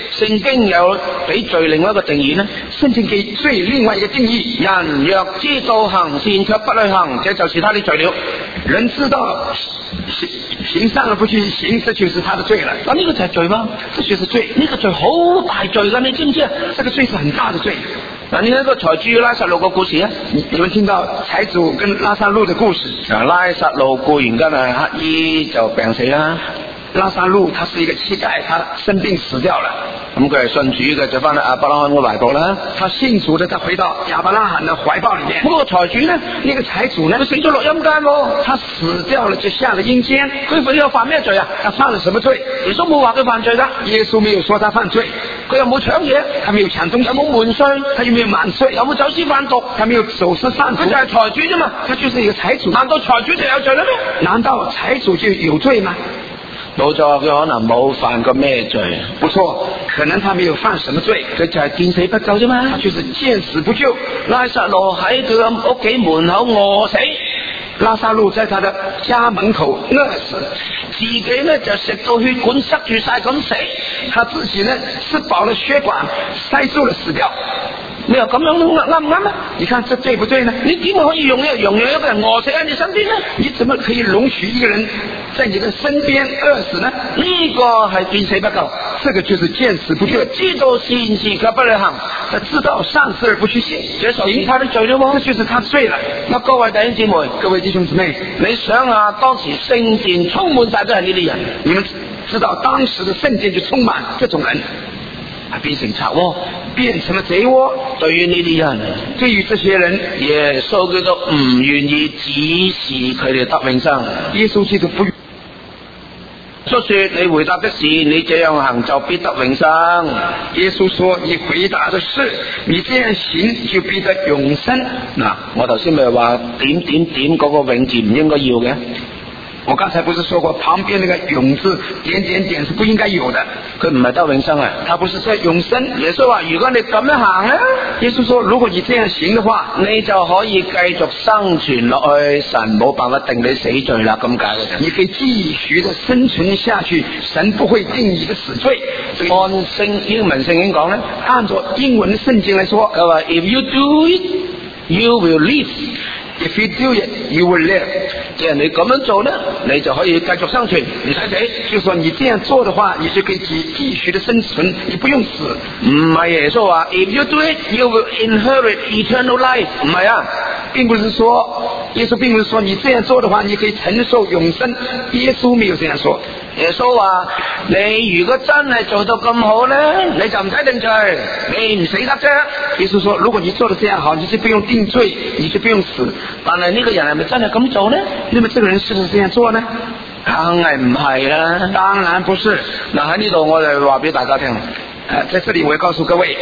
聖經有俾罪另外一個定義呢？ 聖經給罪另外一個定義， 人若知道行善卻不去行，這就是他的罪了。 人知道行善而不去行，這就是他的罪了。 咁呢個就係罪嗎？ 這就是罪， 呢個罪好大罪㗎，你知唔知啊？ 這個罪是很大的罪。 嗱，你睇個財主拉撒路個故事啊， 你們聽到財主跟拉撒路的故事。 拉撒路固然間係乞衣就病死啦。 拉撒路他是一個乞丐，他生病死掉了。 咁佢係信主嘅，就翻去亞伯拉罕嘅懷抱啦。 他信主的，他回到亞伯拉罕的懷抱裏面。 嗰個財主呢？ 那個財主呢？ 佢死咗落陰間喎。 他死掉了就下了陰間。 佢有犯咩罪啊？ 他犯了什麼罪？ 耶穌冇話佢犯罪噶。 耶穌沒有說他犯罪。 佢又冇搶嘢， 他沒有搶東西。 有冇瞞稅？ 他又沒有瞞稅。 有冇走私販毒？ 他沒有走私販毒。 佢就係財主啫嘛。 他就是一個財主。 難道財主就有罪啦咩？ 難道財主就有罪嗎？ 冇錯，佢可能冇犯過咩罪。 不錯，可能他沒有犯什麼罪， 佢就係見死不救啫嘛。 他就是見死不救。 拉撒路喺佢嘅屋企門口餓死， 拉撒路在他的家門口餓死， 自己呢就食到血管塞住晒咁死， 他自己呢吃飽了血管塞住了死掉。 你又咁樣啱唔啱啊？ 你看這對不對呢？ 你點可以容讓一個人餓死喺你身邊呢？ 你怎麼可以容許一個人在你的身邊餓死呢？ 呢個係見死不救， 這個就是見死不救。 知道善事卻不去行， 他知道善事而不去行， 這屬他的罪了喎。 這就是他的罪了。 那各位弟兄姊妹， 各位弟兄姊妹， 你想下當時聖殿充滿晒都係呢啲人， 你們知道當時的聖殿就充滿這種人， 變成賊窩， 變成了賊窩。 對於呢啲人， 對於這些人， 耶穌基督唔願意指示佢哋得永生。 耶穌基督不說你回答的是你這樣行就必得永生。 耶穌說你回答的是你這樣行就必得永生。 嗱，我頭先咪話點點點嗰個永字唔應該要嘅。 我剛才不是說過旁邊那個永字點點點是不應該有的， 佢唔係得永生啊， 他不是說永生。 耶穌話如果你咁樣行咧， 耶穌說如果你這樣行的話， 你就可以繼續生存落去，神冇辦法定你死罪啦，咁解嘅。 你可以繼續的生存下去，神不會定你的死罪。 按英文聖經講咧， 按照英文聖經來說， 佢話 If you do it, you will live. If you do it, you will live。 即係你咁樣做呢，你就可以繼續生存，唔使死。 就說你這樣做的話，你就可以繼續的生存，你不用死。 唔係耶穌話 If you do it, you will inherit eternal life。唔係啊， 並不是說耶穌並不是說你這樣做的話，你可以承受永生。耶穌沒有這樣說。 耶穌話你如果真係做到咁好呢，你就唔使定罪，你唔死得啫。 耶穌說如果你做得這樣好，你就不用定罪，你就不用死。 但係呢個人係咪真係咁做呢？ 那麼這個人是不是這樣做呢？ 梗係唔係啦， 當然不是。 嗱，喺呢度我哋話俾大家聽， 在這裏我要告訴各位，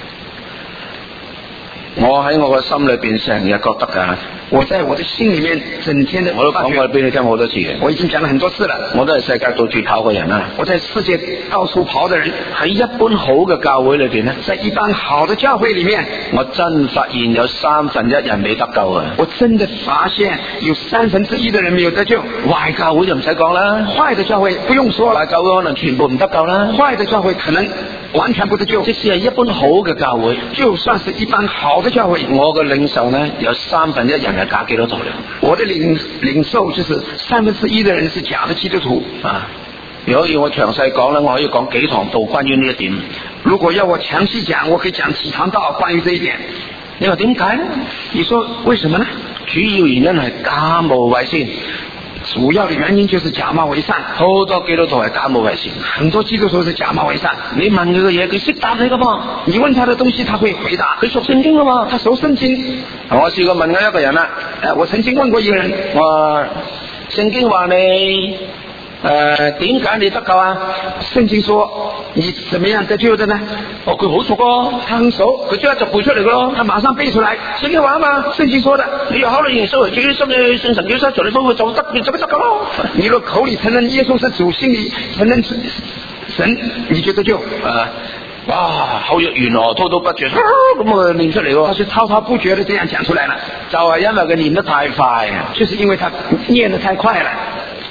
我喺我個心裏邊成日覺得噶， 我在我的心裏面整天的， 我都講過俾你聽好多次嘅， 我已經講了很多次了。 我都係世界到處跑嘅人啦， 我在世界到處跑的人， 喺一般好嘅教會裏邊呢， 在一般好的教會裏面， 我真發現有1/3人未得救啊！ 我真的發現有1/3的人沒有得救。 壞教會就唔使講啦， 壞的教會不用說了， 壞教會可能全部唔得救啦， 壞的教會可能完全不得救。 即使係一般好嘅教會， 就算是一般好的教會， 我嘅領受呢，有1/3人係假基督徒。 我的領受就是1/3的人是假的基督徒啊！ 如果要我詳細講呢，我可以講幾堂道關於呢一點。 如果要我詳細講，我可以講幾堂道關於這一點。 你話點解呢？ 你說為什麼呢？ 主要原因係假冒為善。 主要的原因就是假冒為善， 好多基督徒係假冒為善， 很多基督徒是假冒為善。 你問佢嘅嘢，佢識答你噶噃。 你問他的東西，他會回答。 佢熟聖經噶嘛？ 他熟聖經。 我試過問過一個人啦， 我曾經問過一個人， 我聖經話你點解你得救啊？ 聖經說你怎麼樣得救的呢？ 哦，佢好熟咯， 他很熟， 佢即刻就背出嚟咯， 他馬上背出來。 聖經話啊嘛， 聖經說的， 你要考慮耶穌為主，心裏信神叫生，從你方會就得，你就得救咯。 你若口裏承認耶穌是主，心裏承認神，你就得救。 哇，口若懸河，滔滔不絕，咁啊念出嚟喎。 他是滔滔不絕的這樣講出來了， 就係因為佢念得太快， 就是因為他念得太快了。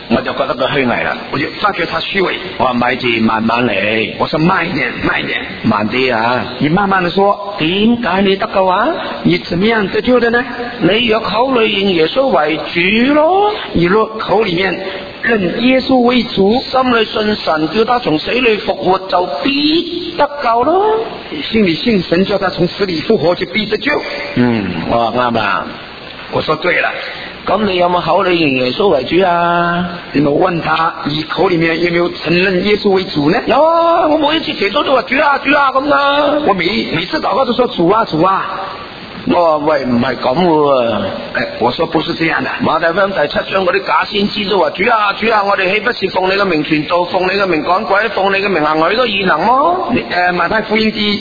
我就覺得佢虛偽啦。 我就發覺他虛偽。 我話咪住，慢慢嚟。 我說慢一點，慢一點， 慢啲啊！ 你慢慢的說， 點解你得嘅話？ 你怎麼樣得救的呢？ 你若口裏認耶穌為主咯， 你若口裏面認耶穌為主， 心裏信神叫他從死裏復活，就必得救咯。 心裏信神叫他從死裏復活，就必得救。 我話啱啦。 我說對了。 咁你有冇口裏認耶穌為主啊？ 我問他，你口裏面有沒有承認耶穌為主呢？ 有啊，我每一次祈禱都話主啊主啊咁噶。 我每次禱告都說主啊主啊。 我話喂，唔係咁喎。 我說不是這樣的。 馬太福音第7章嗰啲假先知都話主啊主啊，我哋豈不是奉你嘅名傳道，奉你嘅名趕鬼，奉你嘅名行許多異能麼？ 馬太福音第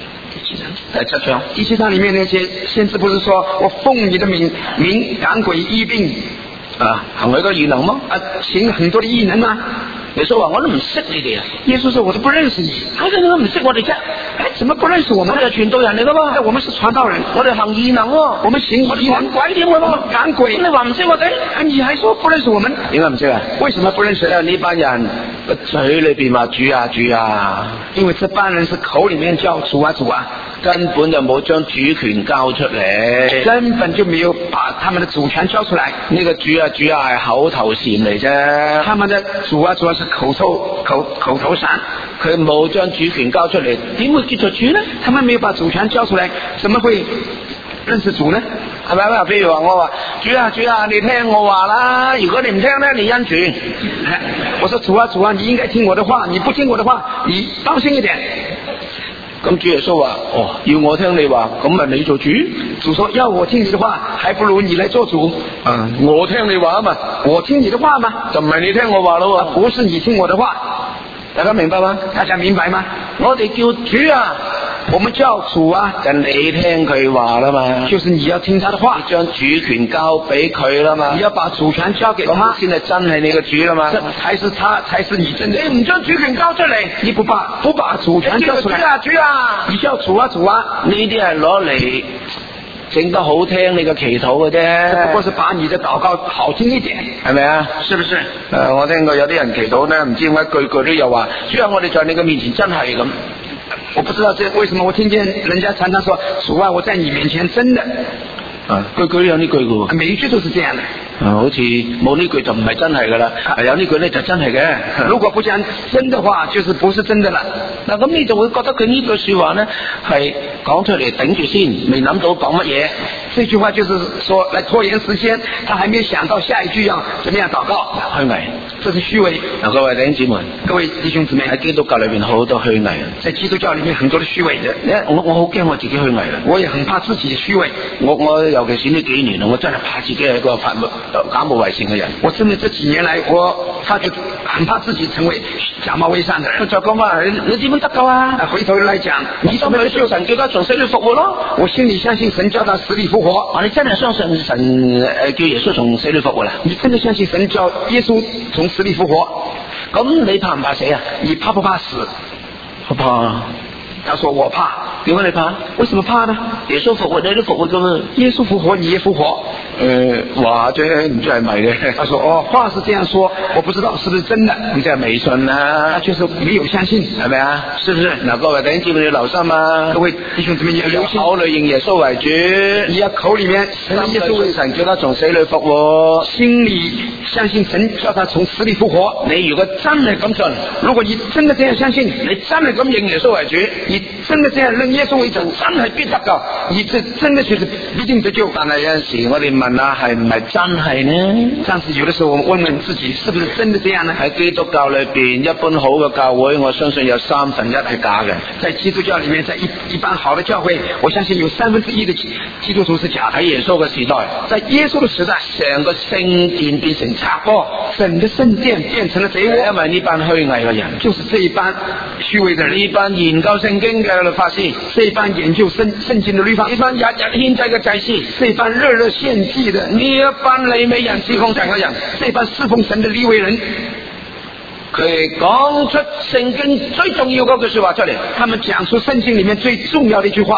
7章第7章裏面那些先知不是說我奉你的名趕鬼醫病行許多異能麼？ 行很多的異能嗎？ 耶穌話我都唔識你哋啊。 耶穌說我都不認識你。 你都唔識我哋啫？ 怎麼不認識我們？ 我哋係傳道人嚟噶嘛？ 我們是傳道人， 我哋行異能喎。 我們行異能， 趕鬼點嘅嘛？ 趕鬼。 咁你話唔識我哋？ 你還說不認識我們？ 點解唔識啊？ 為什麼不認識？ 因為呢班人個嘴裏邊話主啊主啊。 因為這班人是口裏面叫主啊主啊， 根本就冇將主權交出嚟， 根本就沒有把他們的主權交出來。 呢個主啊主啊係口頭禪嚟啫， 他們的主啊主啊是口頭禪， 佢冇將主權交出嚟，點會叫做主呢？ 他們沒有把主權交出來，怎麼會認識主呢？ 係咪啊？譬如話我話主啊主啊，你聽我話啦，如果你唔聽咧，你因住。 我說主啊主啊，你應該聽我的話，你不聽我的話，你當心一點。 咁主耶穌話：要我聽你話，咁咪你做主？ 主說要我聽你的話，還不如你來做主。 我聽你話啊嘛， 我聽你的話嘛， 就唔係你聽我話咯。 不是你聽我的話， 大家明白嗎？ 大家明白嗎？ 我哋叫主啊， 我們叫主啊， 就你聽佢話啦嘛， 就是你要聽他的話， 你將主權交俾佢啦嘛， 你要把主權交給他， 先係真係你嘅主啦嘛， 才是他，才是你真的。 你唔將主權交出嚟， 你不把主權交出來， 主啊主啊， 你叫主啊主啊， 呢啲係攞嚟整得好聽你嘅祈禱嘅啫， 不過是把你的禱告好聽一點， 係咪啊？ 是不是？ 我聽過有啲人祈禱咧，唔知點解句句都有話，主啊，我哋在你嘅面前真係咁。 我不知道這為什麼，我聽見人家常常說主啊，我在你面前真的， 句句都有呢句嘅， 每一句都是這樣的。 好似冇呢句就唔係真係噶啦，有呢句咧就真係嘅。 如果不講真的話，就是不是真的啦。 嗱，咁你就會覺得佢呢句說話咧係講出嚟頂住先，未諗到講乜嘢。 這句話就是說來拖延時間，他還沒有想到下一句要怎麼樣禱告。 虛偽， 這是虛偽。 嗱，各位弟兄姊妹， 各位弟兄姊妹， 喺基督教裏邊好多虛偽， 在基督教裏面很多的虛偽的。 我好驚我自己虛偽啦， 我也很怕自己的虛偽。 我尤其是呢幾年啦，我真係怕自己係一個假冒偽善嘅人。 我真的這幾年來，我發覺很怕自己成為假冒偽善的人。 再講翻嚟，你點樣得救啊？ 回頭來講， 你心裏相信神叫他從死裏復活咯？ 我心裏相信神叫他死裏復活。 你真係相信神叫耶穌從死裏復活啦？ 你真的相信神叫耶穌從死裏復活？ 咁你怕唔怕死啊？ 你怕不怕死？ 我怕。 他說我怕。 點解你怕？ 為什麼怕呢？ 耶穌復活你都復活噶嘛？ 耶穌復活你也復活。 話啫，唔知係咪嘅。 他說話是這樣說，我不知道是不是真的。 咁即係未信啦。 他確實沒有相信， 係咪啊？ 是不是？ 嗱，各位弟兄姊妹要留心啊！ 各位弟兄姊妹要留心， 口裏認耶穌為主， 你要口裏面承認耶穌為神，叫他從死裏復活， 心裏相信神叫他從死裏復活。 你如果真係咁信， 如果你真的這樣相信， 你真係咁認耶穌為主， 你真的這樣認耶穌為主， 真係必得救， 你這真的就是必定得救。 但係有陣時我哋問下係唔係真係呢？ 但是有的時候我們問問自己，是不是真的這樣呢？ 喺基督教裏邊，一般好嘅教會，我相信有1/3係假嘅。 在基督教裏面，在一般好的教會，我相信有1/3的基督徒是假的。 喺耶穌嘅時代， 在耶穌的時代， 成個聖殿變成賊窩， 整個聖殿變成了賊窩， 因為呢班虛偽嘅人， 就是這一班虛偽的人， 呢班研究聖經嘅律法師， 這一班研究聖經的律法， 呢班日日獻祭嘅祭司， 這一班日日獻祭的， 呢一班利未人侍奉神嘅人， 這一班侍奉神的利未人， 佢哋講出聖經最重要嗰句說話出嚟， 他們講出聖經裏面最重要的一句話。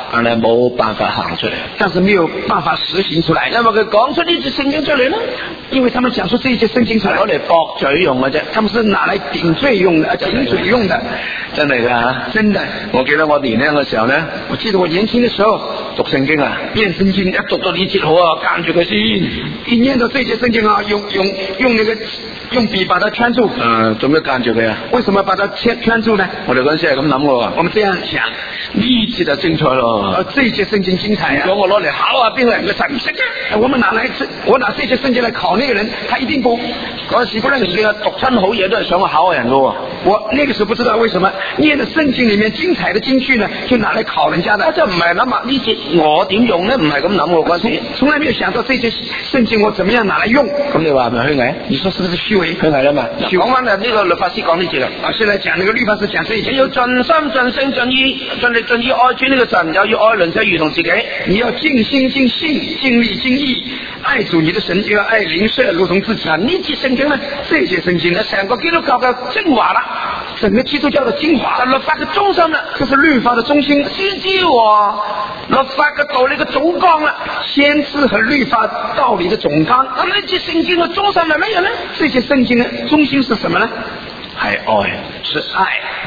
但係冇辦法行出嚟， 但是沒有辦法實行出來， 因為佢講出呢節聖經出嚟啦， 因為他們講出這一節聖經出來， 攞嚟駁嘴用嘅啫， 他們是拿來頂罪用的，頂嘴用的， 真係噶， 真的。 我記得我年輕嘅時候咧， 我記得我年輕的時候讀聖經啊， 念聖經， 一讀到呢節好啊，間住佢先， 一念到這節聖經啊，用那個用筆把它圈住。 做咩間住佢啊？ 為什麼把它圈住呢？ 我哋嗰陣時係咁諗嘅， 我們這樣想， 呢節就精彩咯。 這節聖經精彩啊！ 如果我攞嚟考下邊個人嘅實唔識嘅， 我拿這節聖經來考那個人，他一定不。 嗰時嗰陣時啊，讀親好嘢都係想去考人嘅。 我那個時候不知道為什麼念的聖經裏面精彩的經句呢，就拿來考人家的。 我就唔係諗下呢節我點用呢？唔係咁諗喎，嗰時從來沒有想到這節聖經我怎麼樣拿來用。 咁你話係咪虛偽？ 你說是不是虛偽？ 虛偽啦嘛。講翻呢個律法師講呢節啦。 現在講那個律法師講這一節， 你要盡心盡性盡意盡力盡意愛主呢個神，又要愛鄰舍如同自己。 你要盡心盡性盡力盡意愛主你的神，又要愛鄰舍如同自己。 呢節聖經呢， 這節聖經呢， 成個基督教嘅精華啦， 整個基督教的精華， 就律法嘅中心啦， 這是律法的中心， 先知和律法嘅道理嘅總綱啦， 先知和律法道理的總綱。 咁呢節聖經嘅中心係乜嘢呢？ 這節聖經嘅中心是什麼呢？ 係愛， 是愛。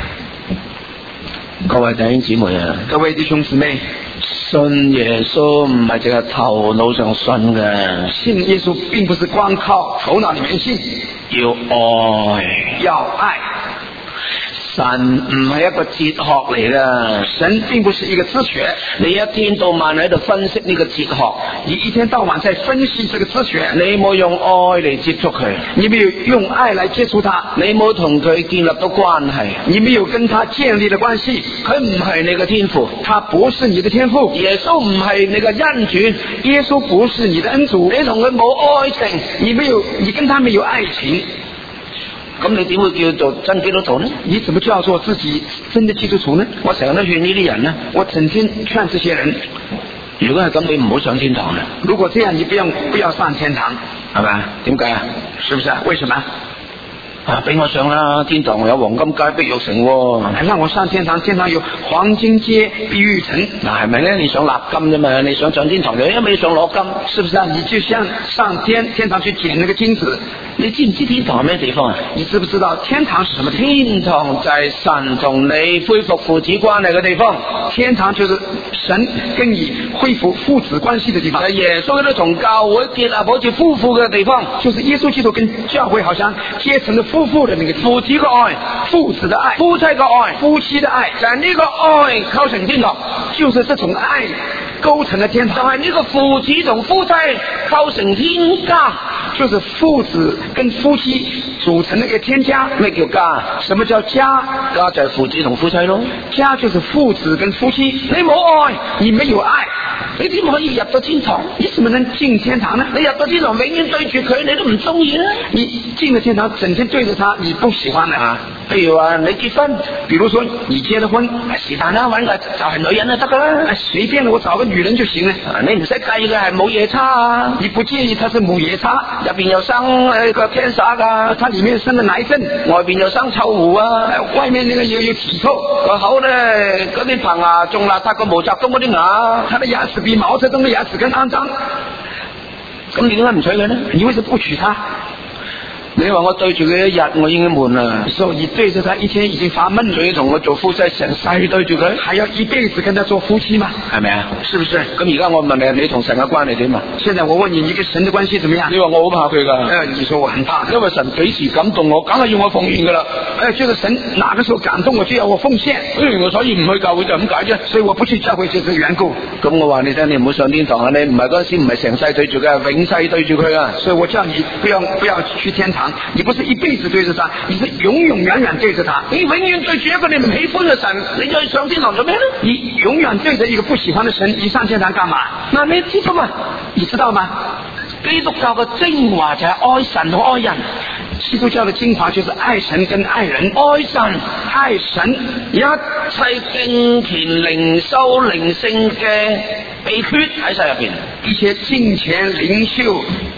各位弟兄姊妹啊， 各位弟兄姊妹， 信耶穌唔係淨係頭腦上信嘅， 信耶穌並不是光靠頭腦裏面信， 要愛， 要愛。 神唔係一個哲學嚟㗎， 神並不是一個哲學。 你一天到晚喺度分析呢個哲學， 你一天到晚在分析這個哲學， 你冇用愛嚟接觸佢， 你沒有用愛來接觸他， 你冇同佢建立到關係， 你沒有跟他建立了關係， 佢唔係你嘅天父， 他不是你的天父， 耶穌唔係你嘅恩主， 耶穌不是你的恩主， 你同佢冇愛情， 你跟他沒有愛情。 咁你點會叫做真基督徒呢？ 你怎麼叫做自己真的基督徒呢？ 我成日都勸呢啲人呢， 我整天勸這些人， 如果係咁，你唔好上天堂啦。 如果這樣，你不要上天堂， 係咪？點解啊？ 是不是啊？為什麼？ 俾我上啦！天堂有黃金街碧玉城， 讓我上天堂，天堂有黃金街碧玉城。 嗱，係咪咧？你想納金啫嘛？你想上天堂就一味想攞金， 是不是啊？你就像上天堂去撿那個金子。 你知唔知天堂係咩地方啊？ 你知不知道天堂是什麼地方？ 天堂就係神同你恢復父子關係嘅地方。 天堂就是神跟你恢復父子關係的地方。 係耶穌都同教會結合好似夫婦嘅地方， 就是耶穌基督跟教會好像結成了夫婦的那個父子嘅愛， 父子的愛， 夫妻嘅愛， 夫妻的愛， 就係呢個愛構成天堂， 就是這種愛構成了天堂， 就係呢個父子同夫妻構成天家， 就是父子跟夫妻組成了一個天家。 咩叫家？ 什麼叫家？ 家就係父子同夫妻咯， 家就是父子跟夫妻。 你冇愛， 你沒有愛， 你點可以入到天堂？ 你怎麼能進天堂呢？ 你入到天堂永遠對住佢，你都唔中意啦。 你進了天堂，整天對着他，你不喜歡啊？ 譬如話你結婚， 比如說你結了婚， 是但啦，揾個就係女人就得噶啦， 隨便我找個女人就行了。 你唔使介意佢係冇夜叉啊， 你不介意他是冇夜叉， 入邊又生個 cancer 噶， 他裏面生個癌症， 外邊又生臭狐啊， 外面那個又有體臭， 個口咧嗰啲棚牙仲邋遢過毛澤東嗰啲牙， 他的牙齒比毛澤東的牙齒更骯髒， 咁你點解唔娶佢呢？ 你為什麼不娶他？ 你話我對住佢一日我已經悶啦， 所以你對着他一天已經發悶， 仲要同佢做夫妻成世對住佢， 還要一輩子跟他做夫妻嘛？ 係咪啊？ 是不是？ 咁而家我問你，你同神嘅關係點啊？ 現在我問你，你跟神的關係怎麼樣？ 你話我好怕佢噶？ 你說我很怕， 因為神幾時感動我，梗係要我奉獻噶啦。 就是神哪個時候感動我，就要我奉獻。 我所以唔去教會就咁解啫。 所以我不去教會就是緣故。 咁我話你聽，你唔好上天堂啊！你唔係嗰陣時唔係成世對住佢，永世對住佢啊！ 所以我叫你不要去天堂，你不是一輩子對着他，你是永永遠遠對着他。 你永遠對住一個你唔喜歡嘅神，你再上天堂做咩呢？ 你永遠對着一個不喜歡的神，你上天堂幹嘛？ 嗱，你知道嘛？ 你知道嗎？ 基督教嘅精華就係愛神同愛人。 基督教的精華就是愛神跟愛人， 愛神愛神， 一切敬虔靈修靈性嘅秘訣喺晒入邊， 一些敬虔靈修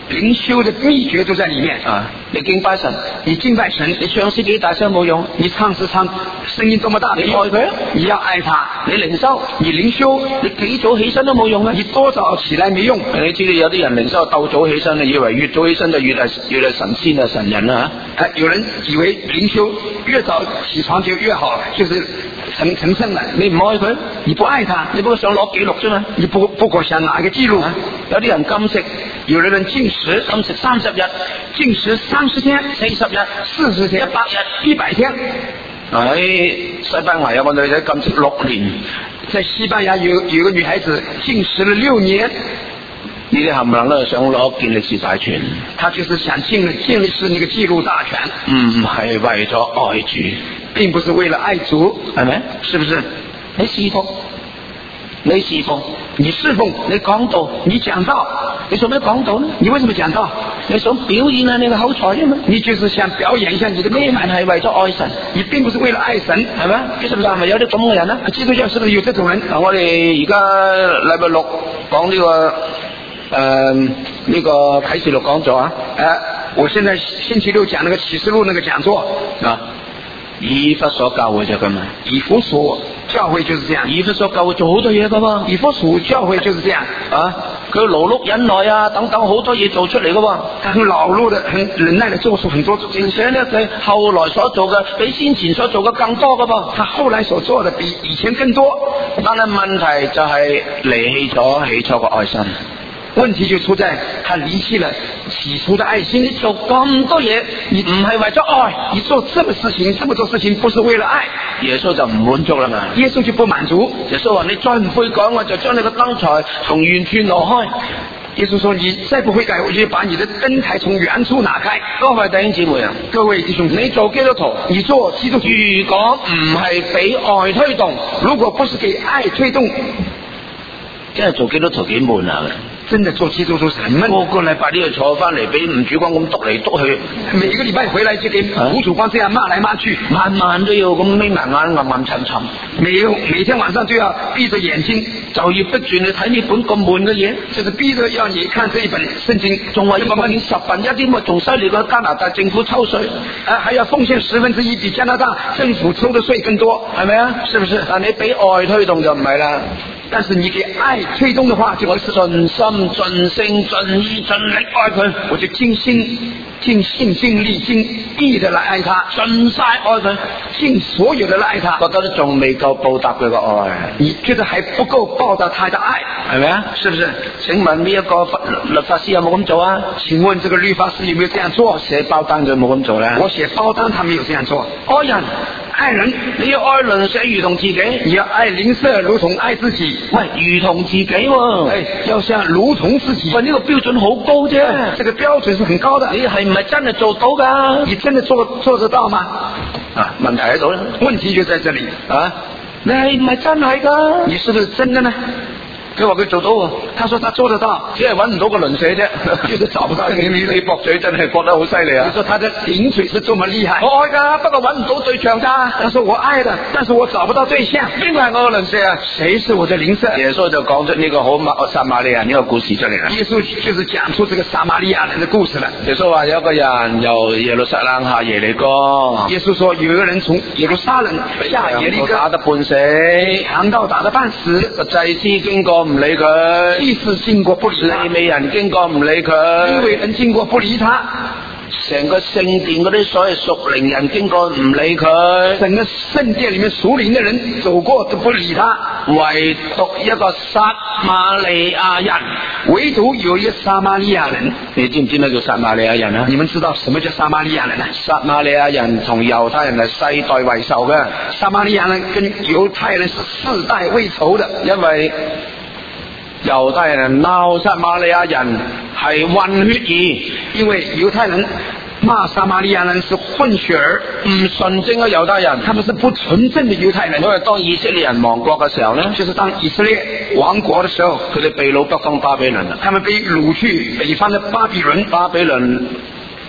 靈修的秘訣都在裏面啊！你敬拜神， 你敬拜神， 你唱詩幾大聲冇用， 你唱詩唱聲音多麼大， 你愛佢， 你要愛他， 你靈修， 你靈修， 你幾早起身都冇用啊！ 你多早起來沒用。 你知道有啲人靈修鬥早起身，你以為越早起身就越係神仙啊神人啊有人以為靈修越早起床就越好，就是成聖了。 你唔愛佢， 你不愛他， 你不過想攞紀錄啫嘛， 你不過想拿一個記錄。 有啲人禁食， 有的人禁食 30日， 禁食30天、 40日、 40天、100天。 喺西班牙有個女仔禁食6年， 在西班牙有個女孩子禁食了6年。 呢啲冚唪唥都係想攞健力士大全， 他就是想進健力士那個紀錄大全， 唔係為咗愛主， 並不是為了愛主， 係咪？ 是不是？ 你侍奉，你侍奉，你講道， 你講道， 你做咩講道呢？ 你為什麼講道？ 你想表演下你嘅口才啫嘛？ 你就是想表演一下你的口才， 係為咗愛神， 你並不是為了愛神， 係咪？是不是係咪有啲咁嘅人呢？ 基督教是不是有這種人？ 我哋而家禮拜六講呢個呢個啟示錄講座啊， 我現在星期六講那個啟示錄那個講座啊，以弗所教會就咁啊， 以弗所教會就是這樣， 以弗所教會做好多嘢噶嘛， 以弗所教會就是這樣啊，佢勞碌忍耐啊等等好多嘢做出嚟噶喎， 他很勞碌的很忍耐的做出很多， 而且呢佢後來所做嘅比先前所做嘅更多噶噃， 他後來所做的比以前更多， 但係問題就係離棄咗起初嘅愛心。 問題就出在他離棄了起初的愛心。 你做咁多嘢，你唔係為咗愛， 你做這麼多事情不是為了愛， 耶穌就唔滿足啦嘛。 耶穌就不滿足。 耶穌話：你再唔悔改，我就將你個燈台從遠處挪開。 耶穌說：你再不悔改，我就把你的燈台從遠處拿開。 各位弟兄姊妹啊， 各位弟兄， 你做基督徒， 你做基督徒， 如果唔係俾愛推動， 如果不是給愛推動， 真係做基督徒幾悶啊！ 真的做基督徒很悶， 個禮拜都要坐翻嚟俾吳主光咁督嚟督去， 每個禮拜回來就給吳主光這樣罵來罵去， 晚晚都要咁眯埋眼暗暗沉沉， 每天晚上都要閉着眼睛， 就要逼住你睇呢本咁悶嘅嘢， 就是逼着要你看這一本聖經， 仲話要奉獻1/10添，仲犀利過加拿大政府抽稅， 還要奉獻1/10，比加拿大政府抽的稅更多， 係咪啊？是不是？但你俾愛推動就唔係啦。 但是你給愛推動的話，就我盡心、盡性、盡意、盡力愛佢， 我就盡心、盡力、盡意的來愛他， 盡晒愛佢， 盡所有的來愛他。 覺得都仲未夠報答佢個愛， 你覺得還不夠報答他的愛， 係咪啊？是不是？請問呢一個律法師有冇咁做啊？ 請問這個律法師有沒有這樣做？ 寫包單佢冇咁做咧？ 我寫包單，他沒有這樣做。愛人， 你要愛鄰舍如同自己， 你要愛鄰舍如同愛自己。 喂，如同自己喎， 要像如同自己。 喂，呢個標準好高啫， 這個標準是很高的。 你係唔係真係做到㗎？ 你真的做得到嗎？ 啊，問題喺度啦， 問題就在這裡啊！你係唔係真係㗎？ 你是不是真的呢？ 佢話佢做到喎， 他說他做得到， 只係揾唔到個鄰舍啫， 就是找不到。 你駁嘴真係駁得好犀利啊！ 你說他的頂嘴是這麼厲害， 我愛㗎，不過揾唔到對象咋。 他說我愛的，但是我找不到對象。 邊個係我嘅鄰舍啊？ 誰是我的鄰舍？ 耶穌就講出呢個好撒瑪利亞呢個故事出嚟啦。 耶穌就是講出這個撒瑪利亞人的故事了。 耶穌話有一個人由耶路撒冷下耶利哥。 耶穌說有一個人從耶路撒冷下耶利哥， 打得半死， 強盜打得半死， 個祭司經過唔理佢。 祭司經過不理他， 利未人經過唔理佢， 利未人經過不理他， 成個聖殿嗰啲所謂屬靈人經過唔理佢， 整個聖殿裏面屬靈的人走過都不理他， 唯獨一個撒瑪利亞人， 唯獨有一個撒瑪利亞人。 你知唔知咩叫撒瑪利亞人啊？ 你們知道什麼叫撒瑪利亞人啊？ 撒瑪利亞人同猶太人係世代為仇嘅， 撒瑪利亞人跟猶太人是世代為仇的， 因為猶太人鬧撒瑪利亞人係混血兒， 因為猶太人罵撒瑪利亞人是混血兒， 唔純正嘅猶太人， 他們是不純正的猶太人。 因為當以色列人亡國嘅時候呢， 就是當以色列亡國的時候， 佢哋被擄北方巴比倫啦， 他們被擄去北方的巴比倫。 巴比倫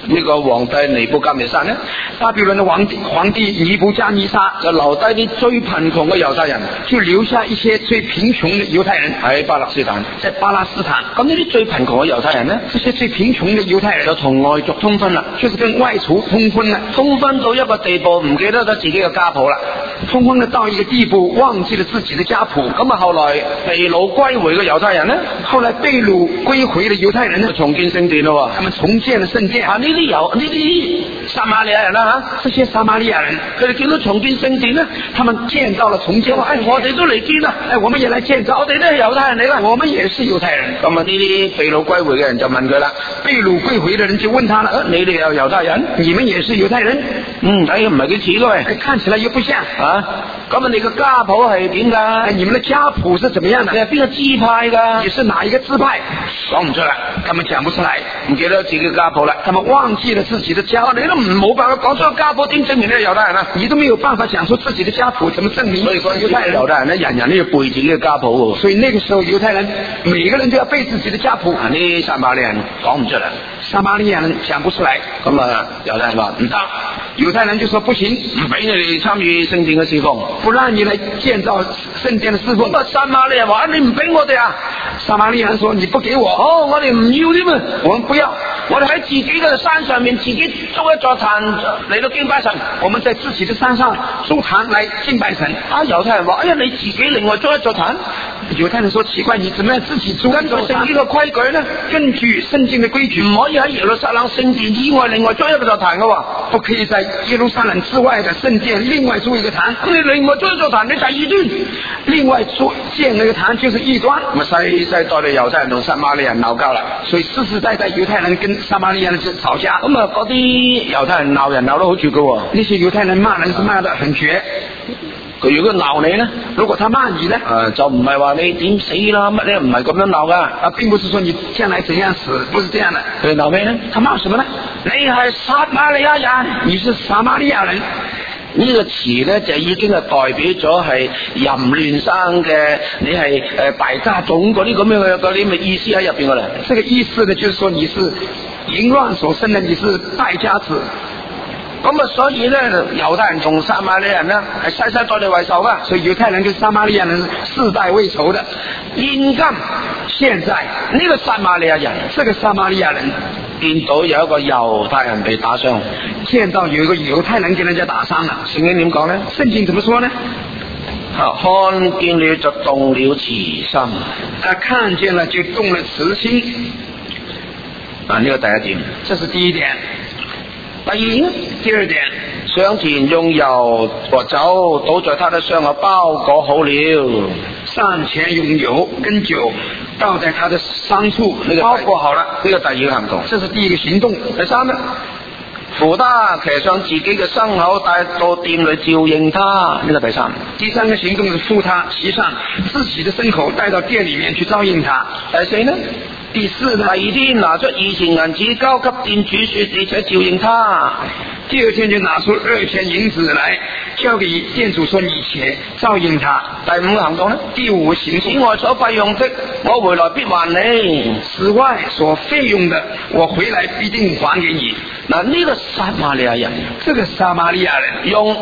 呢個皇帝尼布甲尼撒呢， 巴比倫的皇帝尼布加尼撒就留低啲最貧窮嘅猶太人， 就留下一些最貧窮的猶太人喺巴勒斯坦。 在巴勒斯坦。 咁呢啲最貧窮嘅猶太人呢， 這些最貧窮的猶太人就同外族通婚啦， 就是跟外族通婚了， 通婚到一個地步唔記得咗自己嘅家譜啦。 通婚了到一個地步忘記了自己的家譜。 咁啊，後來被擄歸回嘅猶太人呢， 後來被擄歸回的猶太人呢， 就重建聖殿咯。 他們重建了聖殿。 啊，呢啲撒瑪利亞人啦這些撒瑪利亞人， 佢哋見到重建聖殿呢， 他們見到了重建。 我哋都嚟建啦， 我們也來建造， 我哋都係猶太人嚟啦， 我們也是猶太人。 咁啊，呢啲被擄歸回嘅人就問佢啦， 被擄歸回的人就問他了， 你哋有猶太人？ 你們也是猶太人？ 睇唔係幾似嘅， 看起來又不像啊。咁啊，你個家譜係點噶？ 你們的家譜是怎麼樣的？ 你係邊個支派噶？ 你是哪一個支派？ 講唔出來， 他們講不出來， 唔記得自己嘅家譜啦， 他們忘記了自己的家譜。 你都冇辦法講出個家譜，點證明你係猶太人啊？ 你都沒有辦法講出自己的家譜，怎麼證明？ 所以講猶太人咧，人人都要背自己嘅家譜喎。 所以那個時候猶太人每個人都要背自己的家譜。 呢啲撒瑪利亞人講唔出嚟， 撒瑪利亞人講不出來。 咁啊，猶太人話唔得， 猶太人就說不行， 唔俾你哋參與聖殿嘅事奉， 不讓你來建造聖殿的事奉。 撒瑪利亞人話你唔俾我哋啊？ 撒瑪利亞人說你不給我， 我哋唔要添啊， 我們不要， 我哋喺自己嘅山上面自己租一座壇嚟到敬拜神， 我們在自己的山上築壇來敬拜神。 猶太人話哎呀，你自己另外租一座壇。 猶太人說奇怪，你怎麼樣自己租？ 根據聖經嘅規矩呢？ 根據聖經的規矩， 唔可以喺耶路撒冷聖殿以外另外租一個座壇嘅喎， 不可以在耶路撒冷之外的聖殿另外租一個壇。 咁你另外租一座壇，你就係異端。 另外建那個壇就是異端。 咁世世代代猶太人同撒瑪利亞人鬧交啦， 所以世世代代猶太人跟撒瑪利亞人就吵架。 咁啊，嗰啲猶太人鬧人鬧得好絕嘅喎， 那些猶太人罵人是罵得很絕。 佢如果鬧你呢？ 如果他罵你呢？ 就唔係話你點死啦乜咧，唔係咁樣鬧噶。 並不是說你將來怎樣死，不是這樣的。 佢鬧咩呢？ 他罵什麼呢？ 你係撒瑪利亞人， 你是撒瑪利亞人。 呢個詞呢，就已經係代表咗係淫亂生嘅，你係敗家種嗰啲咁樣嘅嗰啲意思喺入邊噶啦。 這個意思呢，就是說你是淫亂所生的，你是敗家子。 咁啊，所以咧，猶太人同撒瑪利亞人呢係世世代代為仇噶， 所以猶太人跟撒瑪利亞人世代為仇的。現在呢個撒瑪利亞人， 這個撒瑪利亞人見到有一個猶太人被打傷， 見到有一個猶太人給人家打傷了， 聖經點講呢？ 聖經怎麼說呢？ 看見了就動了慈心， 看見了就動了慈心。 呢個第一點， 這是第一點。第二點， 上前用油和酒倒在他的傷口，包裹好了。 上前用油跟酒倒在他的傷處，包裹好了。 呢個第二個行動， 這是第一個行動。 第三呢？扶他騎上自己嘅牲口，帶到店裏照應他。呢個第三。 第三個行動是扶他騎上自己的牲口，帶到店裏面去照應他。 第四呢？ 第四呢？ 第二天拿出2錢銀子交給店主，說你且照應他。 第二天就拿出2錢銀子來交給店主，說你且照應他。 第五個行動呢？ 第五個行動， 此外所費用的，我回來必還你。 此外所費用的，我回來必定還給你。 呢個撒瑪利亞人， 這個撒瑪利亞人用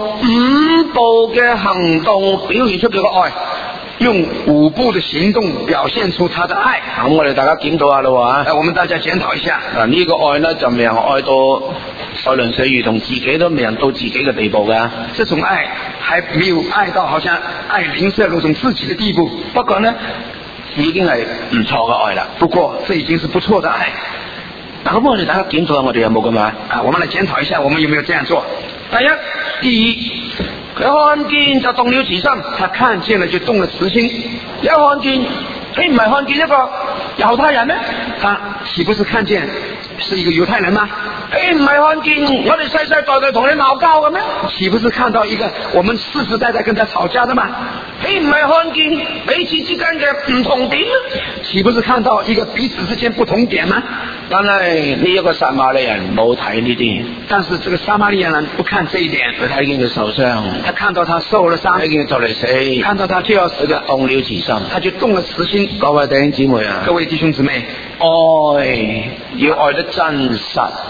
5步嘅行動表現出佢嘅愛。 用5步的行動表現出他的愛。 咁我哋大家檢討下咯喎， 我們大家檢討一下。 呢個愛呢，就未人愛到愛鄰舍如同自己，都未人到自己嘅地步嘅。 這種愛還沒有愛到好像愛鄰舍如同自己的地步。 不過呢，已經係唔錯嘅愛啦。 不過這已經是不錯的愛。 咁我哋大家檢討下，我哋有冇咁啊？ 我們來檢討一下，我們有沒有這樣做？第一， 佢看見就動了慈心， 他看見了就動了慈心。 一看見，你唔係看見一個猶太人咩？ 他豈不是看見是一個猶太人嗎？ 你唔係看見我哋世世代代同你鬧交嘅咩？ 豈不是看到一個我們世世代代跟他吵架的嗎？ 你唔係看見彼此之間嘅唔同點咩？ 豈不是看到一個彼此之間不同點嗎？ 但係呢一個撒瑪利人冇睇呢啲， 但是這個撒瑪利亞人不看這一點， 佢睇見佢受傷， 他看到他受了傷， 睇見佢就嚟死， 看到他就要死， 佢就動了慈心， 他就動了慈心。 各位弟兄姊妹啊， 各位弟兄姊妹， 愛要愛得真實，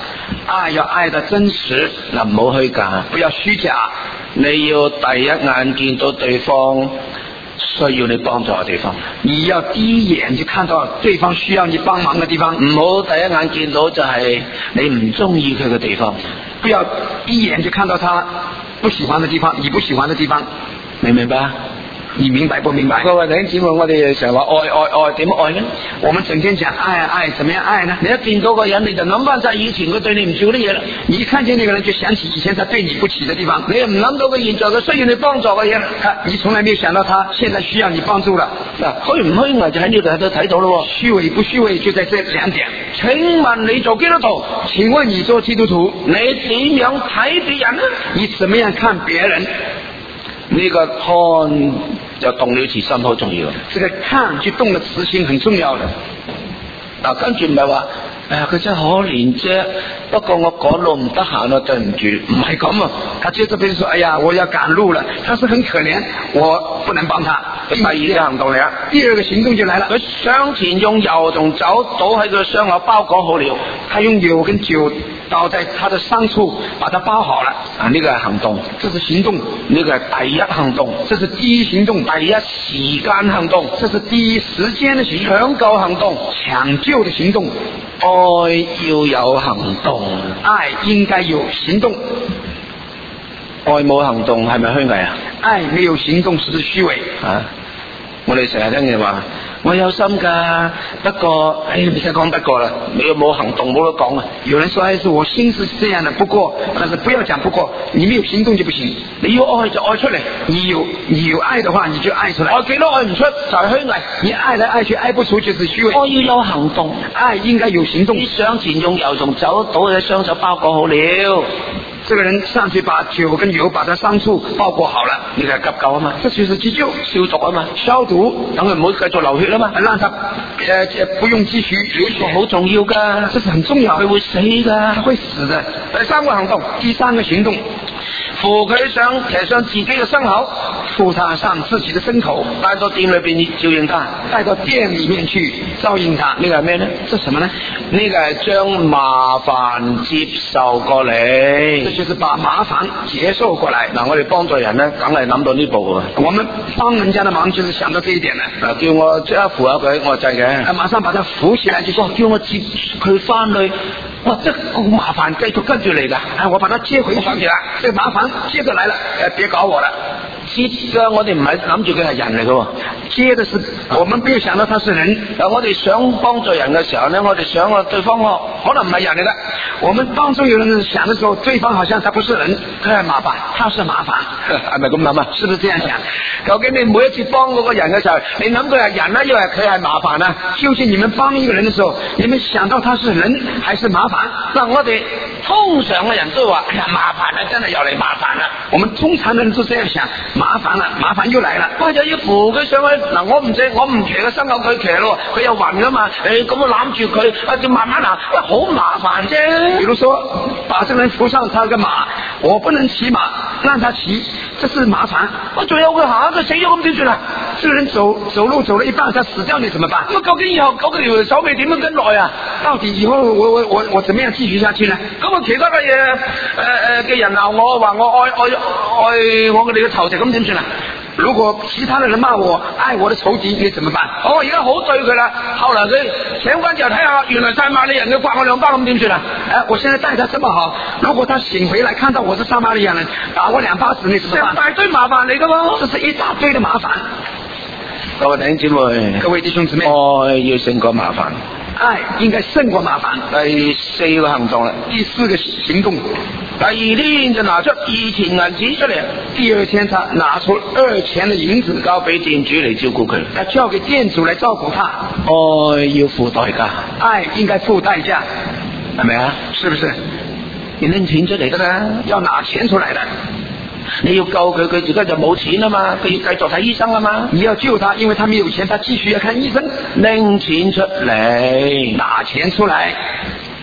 愛要愛得真實， 嗱，唔好虛假， 不要虛假。 你要第一眼見到對方需要你幫助嘅地方， 你要第一眼就看到對方需要你幫忙嘅地方， 唔好第一眼見到就係你唔中意佢嘅地方， 不要一眼就看到他不喜歡的地方，你不喜歡的地方， 明唔明白？ 你明白不明白？ 各位弟兄姊妹，我哋成日話愛，點愛呢？ 我們整天講愛，怎麼樣愛呢？ 你一見到個人，你就諗翻晒以前佢對你唔住嗰啲嘢啦。 你一看見那個人，就想起以前他對你不起的地方。 你又唔諗到佢現在佢需要你幫助嘅嘢啦。 你從來沒有想到他現在需要你幫助了。 嗱，虛唔虛偽就喺呢度都睇到咯。 虛偽不虛偽就在這兩點。 請問你做基督徒？ 請問你做基督徒， 你點樣睇別人呢？ 你怎麼樣看別人？ 呢個看就動了慈心，好重要。 這個看就動了慈心，很重要的。 嗱，跟住唔係話，佢真係可憐啫。不過我趕路唔得閒啊，對唔住，唔係咁啊。 他接着邊說：哎呀，我要趕路了。他是很可憐，我不能幫他。 第二個行動嚟啊， 第二個行動就來了。 佢上前用油同酒倒喺佢傷口包裹好了， 他用油跟酒倒在他的傷處，把它包好了。 啊，呢個係行動， 這是行動， 呢個係第一行動， 這是第一行動， 第一時間行動， 這是第一時間的行動， 搶救行動， 搶救的行動。 愛要有行動， 愛應該有行動。 愛冇行動係咪虛偽啊？ 愛沒有行動是虛偽啊！我哋成日聽人話我有心噶，不過唔使講不過啦，你有冇行動冇得講啊！ 有人說是我心是這樣的，不過，但是不要講不過，你沒有行動就不行。 你要愛就愛出嚟， 你有愛的話你就愛出來。 愛幾多愛唔出就係虛偽， 你愛來愛去愛不出就是虛偽。 愛要有行動， 愛應該有行動。 你上前用油同酒倒喺雙手包裹好了。 這個人上去把酒跟油把他傷處包裹好了， 呢個係急救啊嘛， 這就是急救消毒啊嘛， 消毒， 等佢唔好繼續流血啊嘛， 讓他不用繼續流血， 好重要噶， 這是很重要， 佢會死噶， 他會死的。 第三個行動， 第三個行動， 扶佢上騎上自己嘅牲口， 扶他上自己的牲口， 帶到店裏邊照應他， 帶到店裏面去照應他。 呢個係咩呢？ 這是什麼呢？ 呢個係將麻煩接受過嚟， 這就是把麻煩接受過來。 嗱，我哋幫助人呢，梗係諗到呢步啊。 我們幫人家的忙，就是想到這一點呢。 嗱，叫我即刻扶下佢，我制嘅。 馬上把他扶起來就說， 叫我接佢翻去，哇！即係個麻煩繼續跟住嚟噶。 我把他接回去啦，這個麻煩接着來了，別搞我了。 接嘅我哋唔係諗住佢係人嚟嘅， 接的是我們沒有想到他是人。 我哋想幫助人嘅時候呢，我哋想對方可能唔係人嚟嘅。 我們幫助有人想的時候，對方好像他不是人，他係麻煩，他是麻煩， 係咪咁諗啊？ 是不是這樣想？ 究竟你每一次幫嗰個人嘅時候，你諗佢係人啦，因為佢係麻煩啊？ 究竟你們幫一個人嘅時候，你們想到他是人還是麻煩？ 嗱，我哋通常嘅人都話：哎呀，麻煩啊，真係又嚟麻煩啦！ 我們通常的人都這樣想，麻煩啦，麻煩又來了。 我就要扶佢上去。嗱，我唔騎個牲口佢騎咯，佢又暈噶嘛。咁我攬住佢，就慢慢行，好麻煩啫。 比如說，把這個人扶上他個馬，我不能騎馬，讓他騎，這是麻煩。 我仲有佢行，佢死咗咁點算啊？ 這個人走路走了一半，他死掉，你怎麼辦？ 咁究竟以後嗰條手尾點樣跟來啊？ 到底以後我怎麼樣繼續下去呢？ 咁啊，其他嘅嘢嘅人鬧我，話我愛我哋嘅仇敵，咁點算啊？ 如果其他的人罵我愛我的仇敵，你怎麼辦？ 我而家好對佢啦，後來佢醒翻之後睇下，原來撒瑪利人佢刮我兩巴，咁點算啊？ 我現在待他這麼好，如果他醒回來看到我是撒瑪利亞人，打我兩巴子，你怎麼辦？ 大堆麻煩嚟噶嘛， 這是一大堆的麻煩。 各位弟兄姊妹， 各位弟兄姊妹， 愛要勝過麻煩， 愛應該勝過麻煩。 第四個行動啦， 第四個行動， 第二天就拿出2錢銀子出嚟。 第二天他拿出2錢的銀子， 交俾店主嚟照顧佢， 他交給店主來照顧他。 愛要付代價， 愛應該付代價， 係咪啊？ 是不是？ 你拎錢出嚟得啦， 要拿錢出來的。 你要救佢，佢而家就冇錢啊嘛，佢要繼續睇醫生啊嘛。 你要救他，因為他沒有錢，他繼續要看醫生。 拎錢出嚟， 拿錢出來。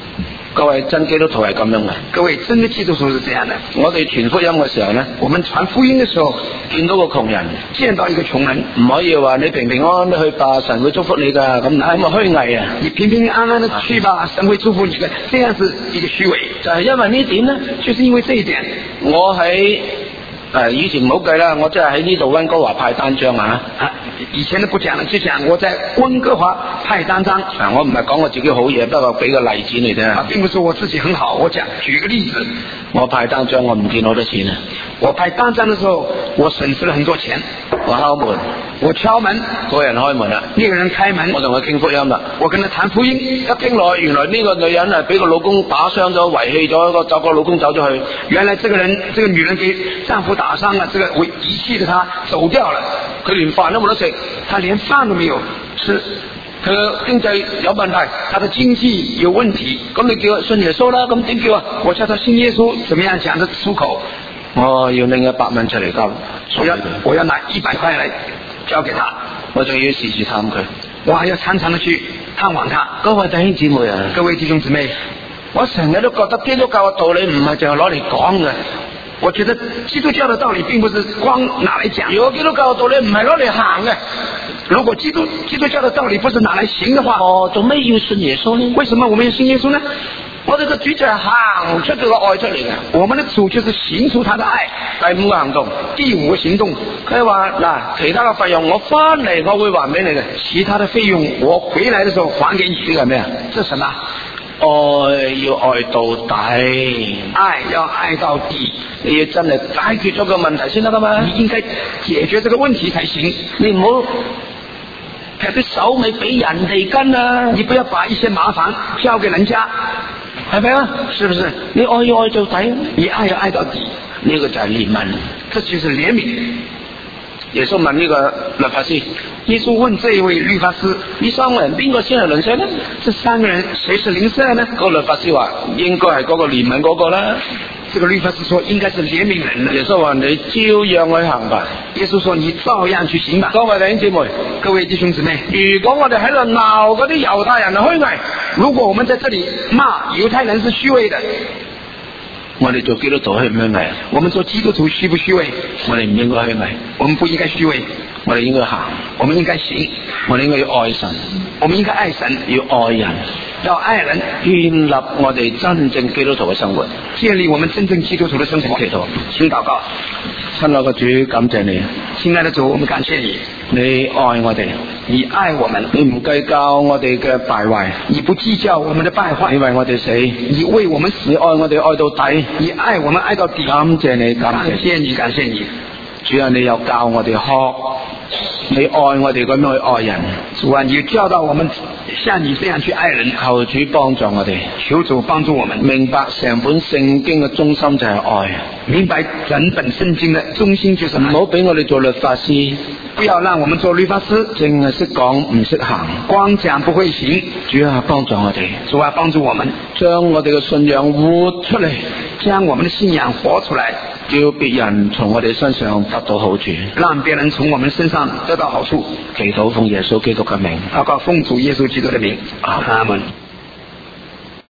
各位真基督徒係咁樣嘅。 各位真的基督徒是這樣的。 我哋傳福音嘅時候呢， 我們傳福音的時候， 見到個窮人， 見到一個窮人， 唔可以話你平平安安去吧，神會祝福你㗎，咁啊虛偽啊！ 你平平安安的去吧，神會祝福你的，這樣是一個虛偽。 就係因為呢點呢， 就是因為這一點， 我喺以前唔好計啦，我真係喺呢度溫哥華派單張啊！ 以前都不講了，就講我在溫哥華派單張。 我唔係講我自己好嘢，不過俾個例子你聽。 並不是說我自己很好，我講舉個例子。 我派單張，我唔見好多錢啊！ 我派單張的時候，我損失了很多錢。 我敲門， 我敲門， 嗰個人開門啦。 呢個人開門， 我同佢傾福音啦。 我跟他談福音， 一傾落去，原來呢個女人係俾個老公打傷咗，遺棄咗，個老公走咗去。 原來這個女人給丈夫打傷了，這個遺棄了他走掉了， 佢連飯都冇得食， 他連飯都沒有吃。 佢經濟有問題， 他的經濟有問題。 咁你叫佢信耶穌啦，咁點叫啊？ 我叫他信耶穌，怎麼樣講得出口？ 我要拎100蚊出嚟交， 我要拿100塊來交給他， 我仲要時時探佢， 我還要常常的去探望他。 各位弟兄姊妹啊， 各位弟兄姊妹， 我成日都覺得基督教嘅道理唔係淨係攞嚟講嘅。 我覺得基督教的道理並不是光拿來講。 如果基督教的道理唔係攞嚟行嘅， 如果基督教的道理不是拿來行的話， 做咩要信耶穌呢？ 為什麼我們要信耶穌呢？ 我哋嘅主就係行出佢個愛出嚟嘅。 我們的主就是行出他的愛。 第5個行動， 第5個行動， 佢話嗱，其他嘅費用我翻嚟我會還俾你嘅， 其他的費用我回來的時候還給你。 呢個係咩啊？ 這是什麼？ 愛要愛到底， 愛要愛到底。 你要真係解決咗個問題先得噶嘛？ 你應該解決這個問題才行。 你唔好劈啲手尾俾人哋跟啊！ 你不要把一些麻煩交給人家， 係咪啊？是不是？你愛要愛到底， 你愛要愛到底， 呢個就係憐憫， 這就是憐憫。 耶穌問呢個律法師， 耶穌問這一位律法師， 呢3個人邊個先係鄰舍呢？ 這3個人誰是鄰舍呢？ 嗰個律法師話應該係嗰個憐憫嗰個啦。 這個律法師說應該是憐憫人的。 耶穌話你照樣去行吧。 耶穌說你照樣去行吧。 各位弟兄姊妹， 各位弟兄姊妹， 如果我哋喺度鬧嗰啲猶太人虛偽， 如果我們在這裏罵猶太人是虛偽的， 我哋做基督徒虛唔虛偽？ 我們做基督徒虛不虛偽？ 我哋唔應該虛偽， 我們不應該虛偽， 我哋應該行， 我們應該行， 我哋應該要愛神， 我們應該愛神， 要愛人， 要愛人， 建立我哋真正基督徒嘅生活， 建立我們真正基督徒的生活。 祈禱， 請禱告。 親愛嘅主，感謝你， 親愛的主，我們感謝你， 你愛我哋， 你愛我們， 你唔計較我哋嘅敗壞， 你不計較我們的敗壞， 你為我哋死， 你為我們死， 你愛我哋愛到底， 你愛我們愛到底。 感謝你，感謝你，感謝你。 主啊，你又教我哋學，你愛我哋咁樣去愛人。 主啊，你教導我們像你這樣去愛人。 求主幫助我哋， 求主幫助我們明白成本聖經嘅中心就係愛， 明白整本聖經的中心就是愛。 唔好俾我哋做律法師， 不要讓我們做律法師， 淨係識講唔識行， 光講不會行。 主啊，幫助我哋， 主啊，幫助我們， 將我哋嘅信仰活出嚟， 將我們的信仰活出來， 叫別人從我哋身上得到好處， 讓別人從我們身上得到好處。 祈禱奉耶穌基督嘅名， 禱告奉主耶穌基督的名，阿門。